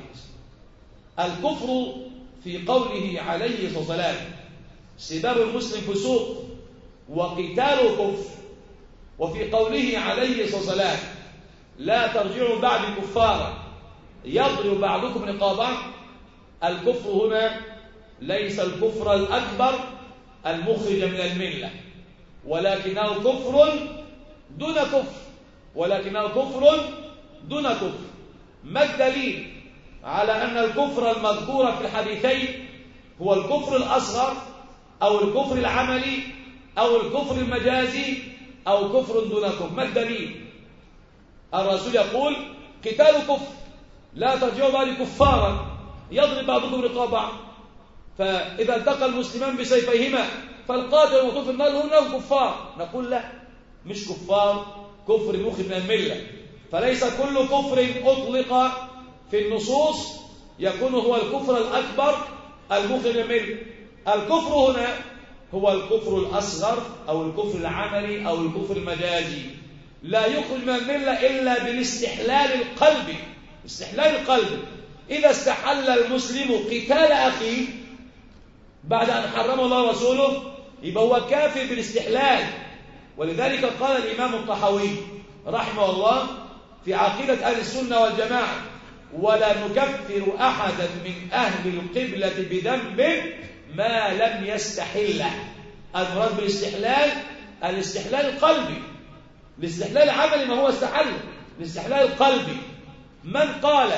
الكفر في قوله عليه الصلاة والسلام: سباب المسلم فسوق وقتال كفر، وفي قوله عليه الصلاة والسلام: لا ترجعوا بعد كفارا يضرب بعضكم رقابا. الكفر هنا ليس الكفر الأكبر المخرج من الملة، ولكنه كفر دون كفر، ولكنه كفر دون كفر. ما الدليل على أن الكفر المذكور في الحديثين هو الكفر الأصغر أو الكفر العملي أو الكفر المجازي أو كفر دون كفر؟ ما الدليل؟ الرسول يقول: قتال كفر، لا ترجعوا بعد كفارا يضرب بعضكم رقاب بعض. فإذا التقى المسلمان بسيفيهما فالقاتل والمقتول في النار هم كفار. نقول: لا، مش كفار، كفر مخرج من الملة. فليس كل كفر أطلق في النصوص يكون هو الكفر الأكبر المخرج من الملة. الكفر هنا هو الكفر الأصغر أو الكفر العملي أو الكفر المجازي، لا يخرج من الملة إلا بالاستحلال القلبي. استحلال القلب، إذا استحل المسلم قتال أخيه بعد أن حرمه الله ورسوله يبقى هو كافر بالاستحلال. ولذلك قال الإمام الطحاوي رحمه الله في عقيدة أهل السنة والجماعة: ولا نكفر أحدا من أهل القبلة بذنب ما لم يستحله. المراد بالاستحلال الاستحلال القلبي. الاستحلال العملي ما هو استحل، الاستحلال القلبي. من قال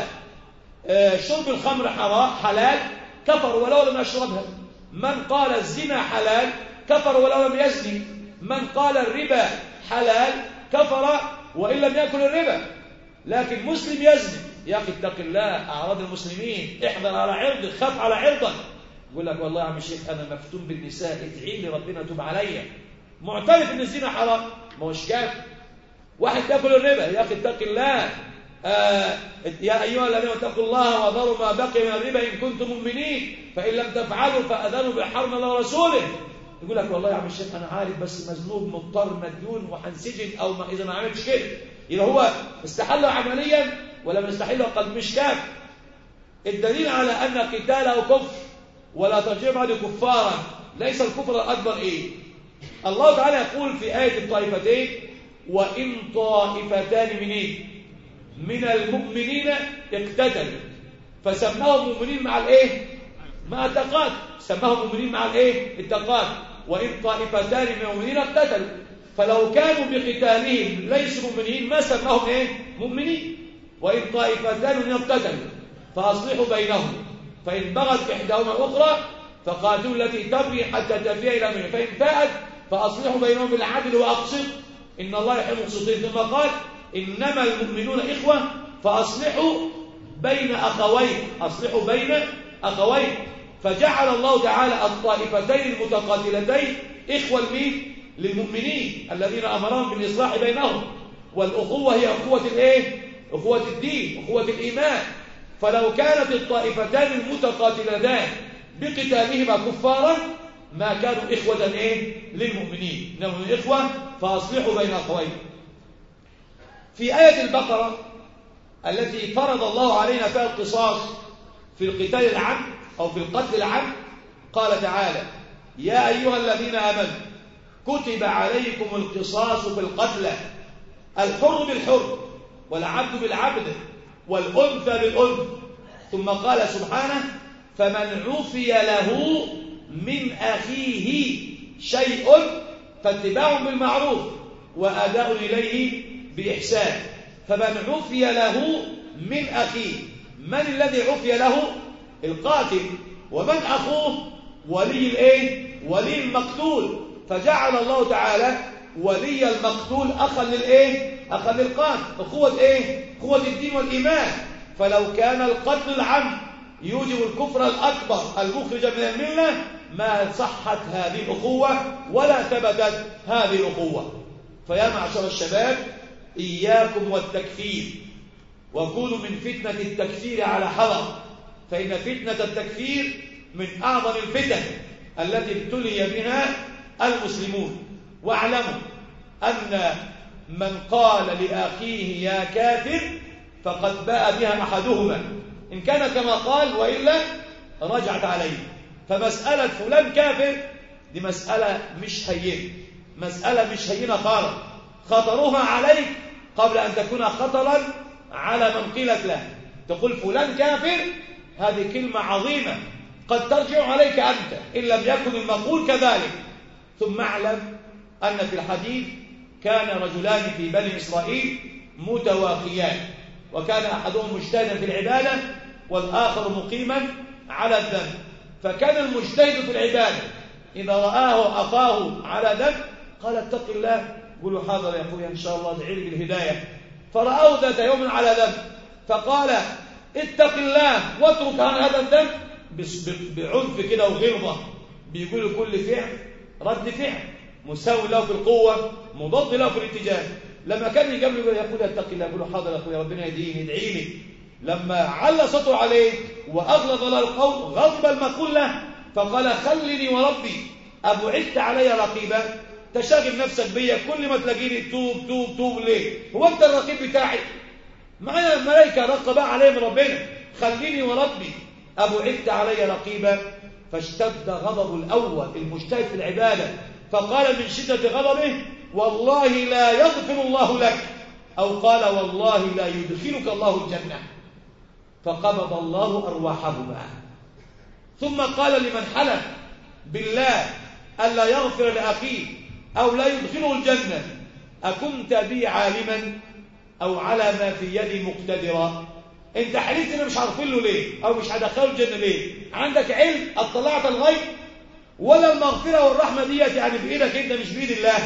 شرب الخمر حلال كفر ولو لم يشربها. من قال الزنا حلال كفر ولو لم يزني. من قال الربا حلال كفر وإن لم يأكل الربا. لكن مسلم يزني، يا أخي اتق الله، أعراض المسلمين، احذر على عرضك، خاف على عرضك. يقول لك: والله يا عم الشيخ أنا مفتون بالنساء، ادعي لي ربنا يتوب عليا. معترف إن الزنا حرام، ما هوش كافر. واحد يأكل الربا، يا أخي اتق الله، يا أيها الذين اتقوا الله وذروا ما بقي من الربا إن كنتم مؤمنين فإن لم تفعلوا فأذنوا بحرب الله ورسوله. يقول لك: والله يا عم الشيخ أنا عارف بس مذنوب مضطر مديون وهنسجن أو إذا ما عملتش كده. يبقى هو استحل عمليا ولا بنستحله قال مش كافر. الدليل على أن قتاله كفر ولا ترجع بعد كفارا ليس الكفر الأكبر إيه؟ الله تعالى يقول في آية الطائفتين وإن طائفتان من إيه؟ من المؤمنين اقتتلوا فسماهم مؤمنين مع الإيه؟ مع التقاتل. سماهم مؤمنين مع الإيه؟ التقاتل. وإن طائفتان من المؤمنين اقتتلوا فلو كانوا بقتالهم ليسوا مؤمنين ما سماهم إيه؟ مؤمنين. وإن طائفتان من اقتتلوا فأصلحوا بينهم فإن بغت إحداهما الأخرى فقاتلوا التي تبغي حتى تفيء إلى أمره فإن فاءت فأصلحوا بينهم بالعدل وأقسطوا إن الله يحب المقسطين. ثم قال إنما المؤمنون إخوة فأصلحوا بين أخوين. أصلحوا بين أخوين. فجعل الله تعالى الطائفتين المتقاتلتين إخوة للمؤمنين الذين أمرهم بالإصلاح بينهم. والأخوة هي أخوة الإيه؟ أخوة الدين، أخوة الإيمان. فلو كانت الطائفتان المتقاتلتان بقتالهما كفارا ما كانوا إخوة إيه؟ للمؤمنين. إنهم إخوة فأصلحوا بين أخوين. في آية البقرة التي فرض الله علينا فيها القصاص في القتال العمد أو في القتل العمد قال تعالى يا أيها الذين آمنوا كتب عليكم القصاص في القتلى الحر بالحر والعبد بالعبد والأنثى بالأنثى. ثم قال سبحانه فمن عفي له من أخيه شيء فاتباع بالمعروف وأداء إليه بإحسان. فمن عفي له من أخيه، من الذي عفي له؟ القاتل. ومن أخوه؟ ولي الإيه؟ ولي المقتول. فجعل الله تعالى ولي المقتول أخا للإيه؟ أخا للقاتل. أخوة إيه؟ أخوة الدين والإيمان. فلو كان القتل العمد يوجب الكفر الأكبر المخرج من الملة ما صحت هذه الأخوة ولا ثبتت هذه الأخوة. فيا معشر الشباب إياكم والتكفير وكونوا من فتنة التكفير على حذر. فإن فتنة التكفير من أعظم الفتن التي ابتلي بها المسلمون. واعلموا أن من قال لأخيه يا كافر فقد باء بها أحدهما إن كان كما قال وإلا رجعت عليه. فمسألة فلان كافر دي مسألة مش هينة، مسألة مش هينة خالص. خطرها عليك قبل أن تكون خطرا على من قيلت له. تقول فلان كافر هذه كلمة عظيمة قد ترجع عليك أنت إن لم يكن المقول كذلك. ثم اعلم أن في الحديث كان رجلان في بني إسرائيل متواخيان وكان أحدهم مجتهدا في العبادة والآخر مقيما على الذنب. فكان المجتهد في العبادة إذا رآه أخاه على ذنب قال اتق الله، قولوا حاضر يا أخويا إن شاء الله ادعي لي بالهداية. فرآه ذات يوم على ذنب فقال اتق الله واترك هذا الذنب بعنف كده وغلظة. بيقول كل فعل رد فعل مساوي له في القوة مضاد له في الاتجاه. لما كان يقابله يقول يا أخويا اتق الله، يقول له حاضر يا أخويا ربنا يهديني ادعي لي. لما علّى صوته عليه وأغلظ له القول غضب المقول له فقال خلني وربي أبعدت علي رقيبا، تشاغل نفسك بيا كل ما تلاقيني توب توب توب. ليه؟ هو أنت الرقيب بتاعي؟ معايا الملائكة رقباء علي من ربنا. خليني وربي أبعدت علي رقيبا. فاشتد غضب الأول المجتهد في العبادة فقال من شدة غضبه والله لا يغفر الله لك، أو قال والله لا يدخلك الله الجنة. فقبض الله أرواحهما. ثم قال لمن حلف بالله ألا يغفر لأخيه أو لا يدخله الجنة أكنت بي عالما أو على ما في يدي مقتدرا؟ أنت حلفت أنا مش عارفين له ليه أو مش هدخله الجنة ليه؟ عندك علم اطلعت الغيب ولا المغفرة والرحمة ديت يعني بإيدك أنت مش بإيد الله؟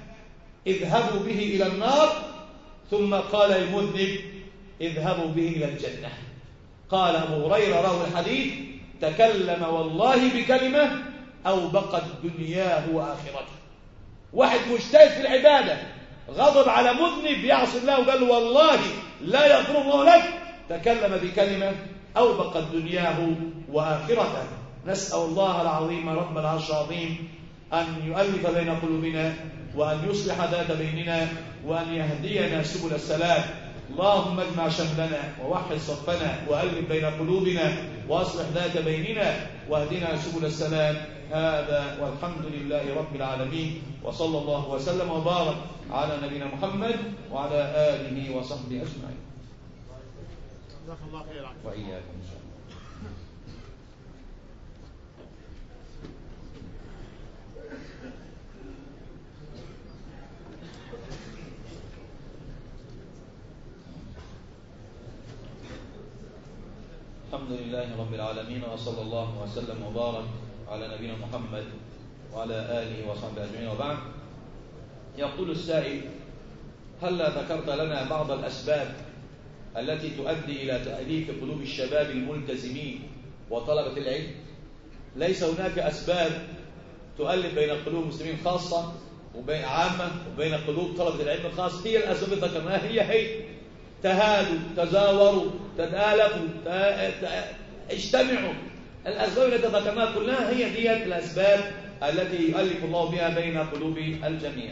اذهبوا به إلى النار. ثم قال المذنب اذهبوا به إلى الجنة. قال أبو هريرة روى الحديث تكلم والله بكلمة أو بقت دنياه وآخرته. واحد مجتهد في العبادة غضب على مذنب يعصي الله وقال والله لا يغفر الله لك، تكلم بكلمة أو بقت دنياه وآخرته. نسأل الله العظيم رب العرش العظيم أن يؤلف بين قلوبنا وأن يصلح ذات بيننا وأن يهدينا سبل السلام اللهم اجمع شملنا ووحد صفنا وألف بين قلوبنا وأصلح ذات بيننا واهدنا سبل السلام. هذا والحمد لله رب العالمين، وصلى الله وسلم وبارك على نبينا محمد وعلى آله وصحبه أجمعين. جزاك الله خيرا. وإياكم إن شاء الله. الحمد لله رب العالمين، وصلى الله وسلم وبارك على نبينا محمد وعلى آله وصحبه أجمعين، وبعد. يقول السائل: هل ذكرت لنا بعض الأسباب التي تؤدي إلى تأليف قلوب الشباب الملتزمين وطلبة العلم؟ ليس هناك أسباب تؤلف بين قلوب المسلمين خاصة وبين عامة وبين قلوب طلبة العلم خاصة. هي الأسباب التي ذكرناها هي تهادوا، تزاوروا، تتآلفوا، اجتمعوا. الأسباب التي ذكرناها كلها هي دي الأسباب التي يؤلف الله بها بين قلوب الجميع.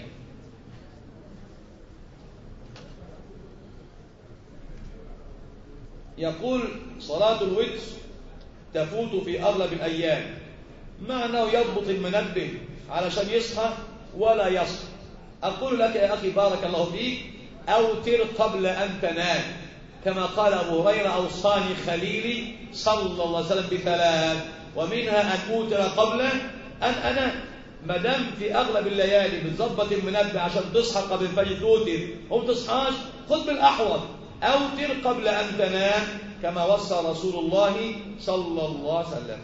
يقول: صلاة الوتر تفوت في أغلب الأيام، مع أنه يضبط المنبه علشان يصحى ولا يصحى. أقول لك يا أخي بارك الله فيك: أوتر قبل أن تنام، كما قال أبو هريرة: أوصاني خليلي صلى الله عليه وسلم بثلاث، ومنها أن أوتر قبل أن أنام. ما دام في أغلب الليالي بتظبط المنبه عشان تصحى قبل الفجر توتر وما تصحاش، خذ بالأحوط، أوتر قبل أن تنام، كما وصى رسول الله صلى الله عليه وسلم.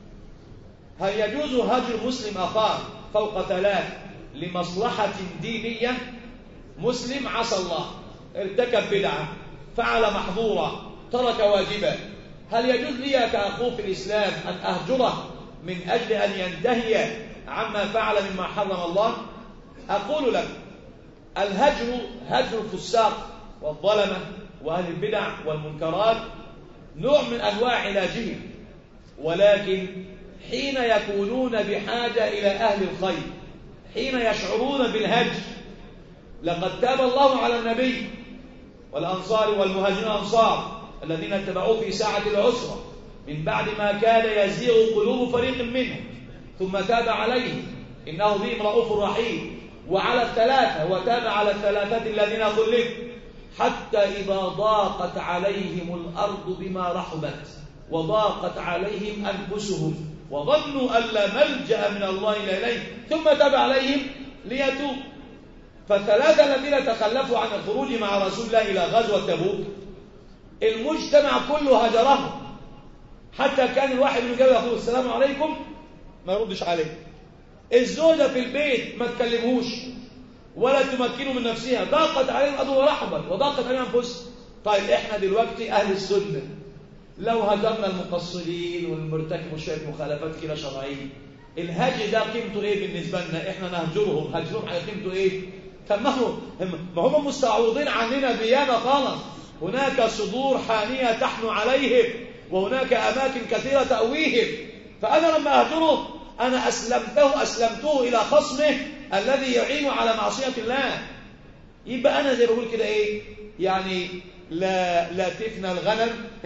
هل يجوز هجر مسلم أخاه فوق ثلاث لمصلحة دينية؟ مسلم عصى الله، ارتكب بدعة، فعل محظورا، ترك واجبا، هل يجوز لي كأخوه في الإسلام أن أهجره من أجل أن ينتهي عما فعل مما حرم الله؟ أقول لك: الهجر هجر الفساق والظلمة وأهل البدع والمنكرات نوع من أنواع علاجهم، ولكن حين يكونون بحاجة إلى أهل الخير، حين يشعرون بالهجر. لقد تاب الله على النبي والأنصار والمهاجرين والأنصار الذين اتبعوه في ساعة العسرة من بعد ما كاد يزيغ قلوب فريق منهم، ثم تاب عليهم إنه بهم رؤوف رحيم. وعلى الثلاثة، وتاب على الثلاثة الذين خلفوا حتى إذا ضاقت عليهم الأرض بما رحبت وضاقت عليهم أنفسهم وظنوا أن لا ملجأ من الله إلا إليه ثم تاب عليهم ليتوب. فالثلاثة الذين تخلفوا عن الخروج مع رسول الله إلى غزوة تبوك المجتمع كله هجرهم، حتى كان الواحد من جاي يقول السلام عليكم ما يردش عليه، الزوجة في البيت ما تكلمهوش ولا تمكنه من نفسها، ضاقت عليهم الأرض ورحبت وضاقت عليهم أنفسهم. طيب إحنا دلوقتي أهل السنة لو هجرنا المقصرين والمرتكبوا شوية مخالفات كده شرعية، الهجر ده قيمته إيه بالنسبة لنا؟ إحنا نهجرهم، هجرهم على قيمته إيه؟ طب ما هم مستعوضين عننا بيانا خالص. هناك صدور حانية تحن عليهم، وهناك أماكن كثيرة تأويهم. فأنا لما أهجره أنا أسلمته إلى خصمه الذي يعين على معصية الله. يبقى أنا زي بقول كده إيه؟ يعني لا تفنى الغنم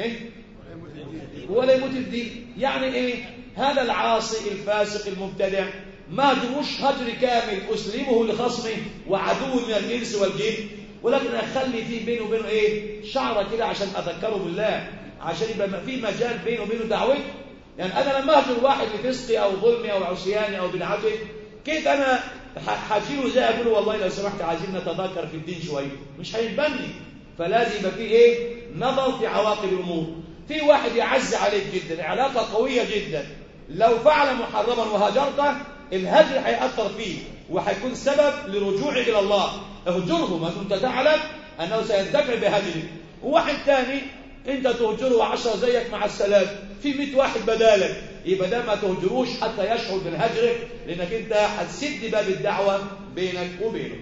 ولا يموت الدين. يعني إيه؟ هذا العاصي الفاسق المبتدع ما هجروش هجر كامل أسلمه لخصمه وعدو من الإنس والجن، ولكن أخلي فيه بينه وبينه إيه؟ شعرة كده عشان أذكره بالله، عشان يبقى في مجال بينه وبينه دعوته. يعني أنا لما أهجر واحد لفسقي أو ظلمي أو عصياني أو بدعته، كيف أنا هجيله زي أقول والله لو سمحت عايزين نتذكر في الدين شوية؟ مش هيتبني. فلازم يبقى فيه إيه؟ نظر في عواقب الأمور. في واحد يعز عليك جدا، علاقة قوية جدا، لو فعل محرما وهجرته الهجر هيأثر فيه وهيكون سبب لرجوعه إلى الله. اهجره ما كنت تعلم أنه سينتفع بهجره. وواحد ثاني أنت تهجره 10 زيك مع السلام، في 100 واحد بدالك، يبقى ده ما تهجروش حتى يشعر بالهجر، لأنك أنت هتسد باب الدعوة بينك وبينه.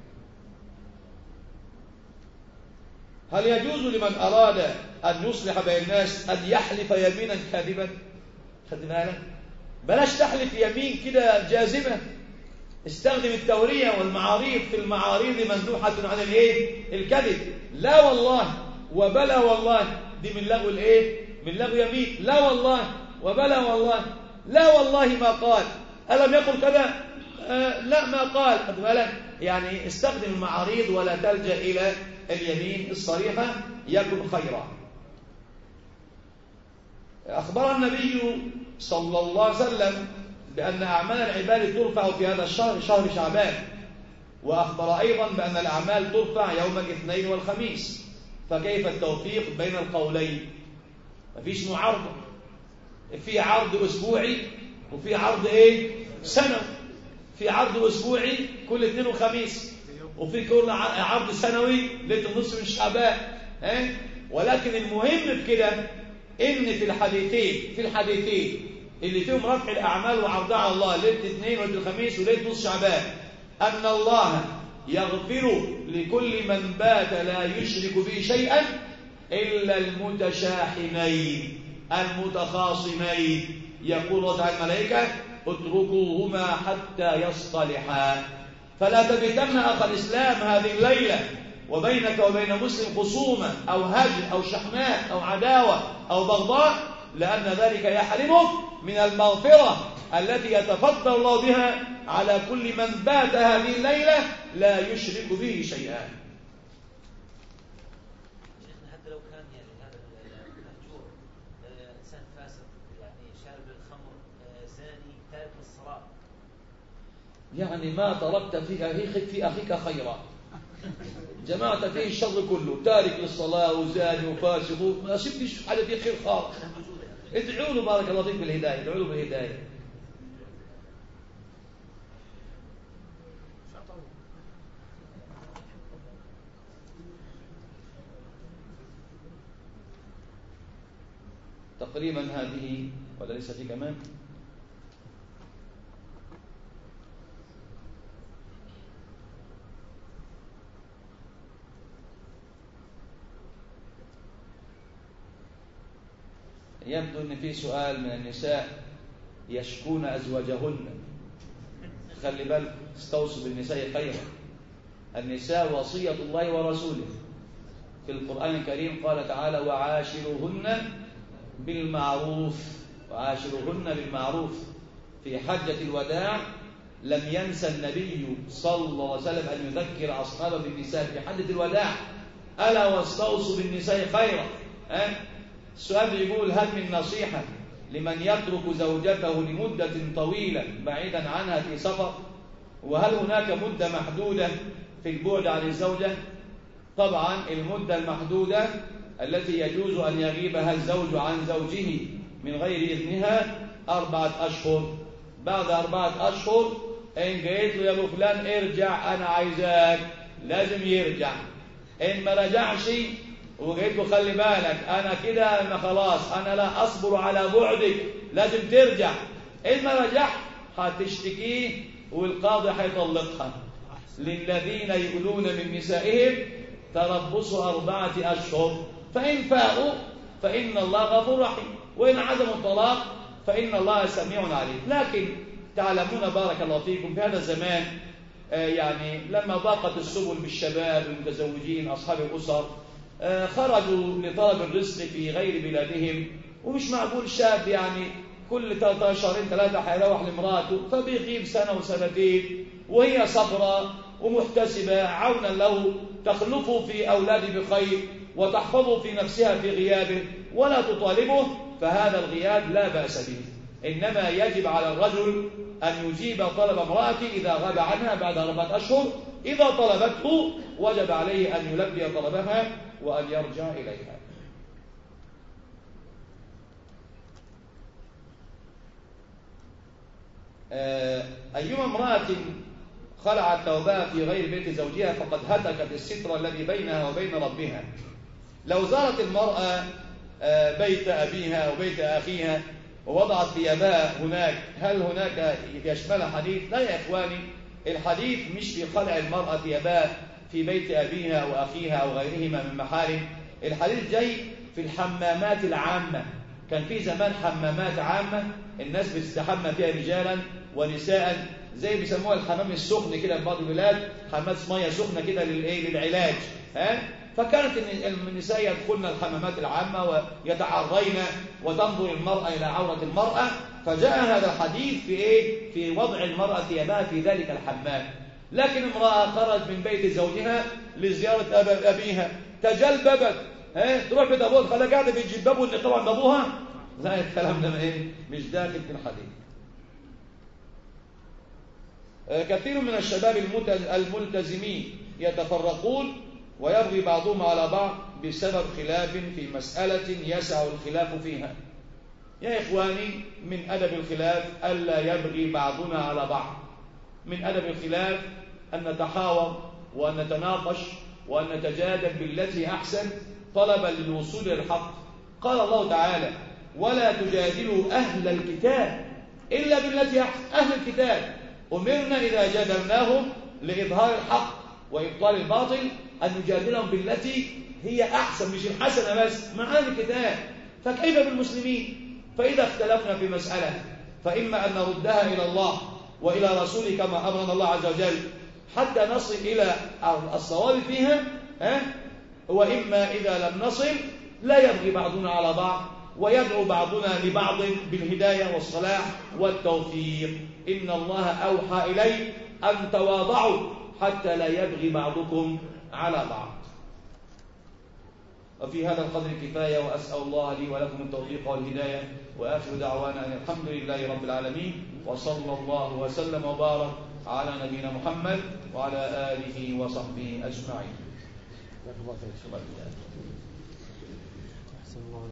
هل يجوز لمن أراد أن يصلح بين الناس أن يحلف يمينا كاذبا؟ خد بالك، بلاش تحلف يمين كده جازمة، استخدم التورية والمعاريض في المعاريض مندوحة عن الكذب. لا والله وبلا والله، دي من لغو الايه؟ من لغو يمين. لا والله وبلا والله، لا والله ما قال، ألم يقل كذا؟ لا ما قال. خد بالك، يعني استخدم المعاريض ولا تلجأ إلى اليمين الصريحة يكن خيرا. أخبر النبي صلى الله عليه وسلم بأن أعمال العباد ترفع في هذا الشهر، شهر شعبان، وأخبر أيضا بأن الأعمال ترفع يوم الاثنين والخميس، فكيف التوفيق بين القولين؟ مفيش معارضة، في عرض أسبوعي وفي عرض إيه؟ سنوي. في عرض أسبوعي كل اثنين وخميس، وفي كل عرض سنوي ليلة النصف من شعبان. ولكن المهم في كده إن في الحديثين اللي فيهم رفع الأعمال وعرضها على الله ليلة الاثنين وليلة الخميس وليلة نصف شعبان، أن الله يغفر لكل من بات لا يشرك به شيئا إلا المتشاحنين المتخاصمين. يقول تعالى الملائكة اتركوهما حتى يصطلحا. فلا تبتن أخ الإسلام هذه الليلة وبينك وبين مسلم خصومة أو هجر أو شحناء أو عداوة أو بغضاء، لأن ذلك يحرمك من المغفرة التي يتفضل الله بها على كل من بات هذه الليلة لا يشرك به شيئا. شيخنا حتى لو كان يعني هذا المهجور إنسان فاسق، يعني شارب الخمر، زاني، تارك للصلاة، يعني ما تركت في أخيك خيرا، جماعة فيه الشر كله، تارك للصلاة وزاني وفاسق، ما سبتش حاجة فيه خير خالص. ادعوا له بارك الله فيك بالهداية، ادعوا له بالهداية. تقريبا هذه، ولا لسه في كمان؟ يبدو أن في سؤال من النساء يشكون أزواجهن. خلي بالك، استوصوا بالنساء خيرا. النساء وصية الله ورسوله. في القرآن الكريم قال تعالى وعاشروهن بالمعروف، وعاشروهن بالمعروف. في حجة الوداع لم ينسى النبي صلى الله عليه وسلم أن يذكر أصحابه بالنساء في حجة الوداع، ألا واستوصوا بالنساء خيرا. السؤال بيقول هل من نصيحة لمن يترك زوجته لمدة طويلة بعيدا عنها في سفر؟ وهل هناك مدة محدودة في البعد عن الزوجة؟ طبعا المدة المحدودة التي يجوز أن يغيبها الزوج عن زوجه من غير إذنها 4 أشهر. بعد 4 أشهر إن قلت له يا أبو فلان ارجع أنا عايزاك، لازم يرجع. إن ما رجعش وقلت له خلي بالك أنا كده أنا خلاص أنا لا أصبر على بعدك، لازم ترجع. إن ما رجع هتشتكيه والقاضي هيطلقها. للذين يؤلون من نسائهم تربص 4 أشهر، فإن فاءوا فإن الله غفور رحيم، وإن عدموا الطلاق فإن الله سميع عليم. لكن تعلمون بارك الله فيكم في هذا الزمان يعني لما ضاقت السبل بالشباب المتزوجين أصحاب الأسر خرجوا لطلب الرزق في غير بلادهم، ومش معقول شاب يعني كل 3 شهرين 3 هيروح لمراته، فبيغيب سنة وسنتين وهي صبرة ومحتسبة عونا له تخلفه في أولاده بخير وتحفظه في نفسها في غيابه ولا تطالبه، فهذا الغياب لا بأس به. إنما يجب على الرجل أن يجيب طلب امرأته إذا غاب عنها بعد 4 أشهر. إذا طلبته وجب عليه أن يلبي طلبها وأن يرجع إليها. أيما امرأة خلعت ثوبها في غير بيت زوجها فقد هتكت الستر الذي بينها وبين ربها. لو زارت المرأة بيت أبيها وبيت أخيها ووضعت ثيابها هناك، هل هناك يشمل حديث؟ لا يا إخواني، الحديث مش في خلع المرأة ثيابها في بيت أبيها وأخيها أو غيرهما من محارم. الحديث جاي في الحمامات العامة. كان في زمان حمامات عامة الناس بتستحمى فيها رجالا ونساء، زي بيسموها الحمام السخن كده في بعض البلاد، حمامات ميه سخنه كده للعلاج. فكانت النساء يدخلن الحمامات العامة ويتعرين وتنظر المرأة إلى عورة المرأة، فجاء هذا الحديث في إيه؟ في وضع المرأة ثيابها في ذلك الحمام. لكن امرأة خرج من بيت زوجها لزيارة أبيها، تجلببت، تروح بيت أبوها خلاها قاعدة بيجلببوا النقاب عند أبوها، لا الكلام ده إيه؟ مش داخل في الحديث. كثير من الشباب الملتزمين يتفرقون ويبغي بعضهم على بعض بسبب خلاف في مسألة يسع الخلاف فيها. يا إخواني، من أدب الخلاف ألا يبغي بعضنا على بعض. من أدب الخلاف أن نتحاور وأن نتناقش وأن نتجادل بالتي أحسن طلبا للوصول إلى الحق. قال الله تعالى: ولا تجادلوا أهل الكتاب إلا بالتي أحسن. أهل الكتاب أمرنا إذا جادلناهم لإظهار الحق وإبطال الباطل أن نجادلهم بالتي هي أحسن، مش الحسنة بس، مع أهل الكتاب. فكيف بالمسلمين؟ فإذا اختلفنا في مسألة فإما أن نردها إلى الله وإلى رسوله كما أمرنا الله عز وجل حتى نصل إلى الصواب فيها، وإما إذا لم نصل لا يبغي بعضنا على بعض ويدعو بعضنا لبعض بالهداية والصلاح والتوفيق. إن الله أوحى إلي أن تواضعوا حتى لا يبغي بعضكم على بعض. وفي هذا القدر كفاية، وأسأل الله لي ولكم التوفيق والهداية، وآخر دعوانا أن الحمد لله رب العالمين، وصلى الله وسلم وبارك على نبينا محمد وعلى آله وصحبه أجمعين.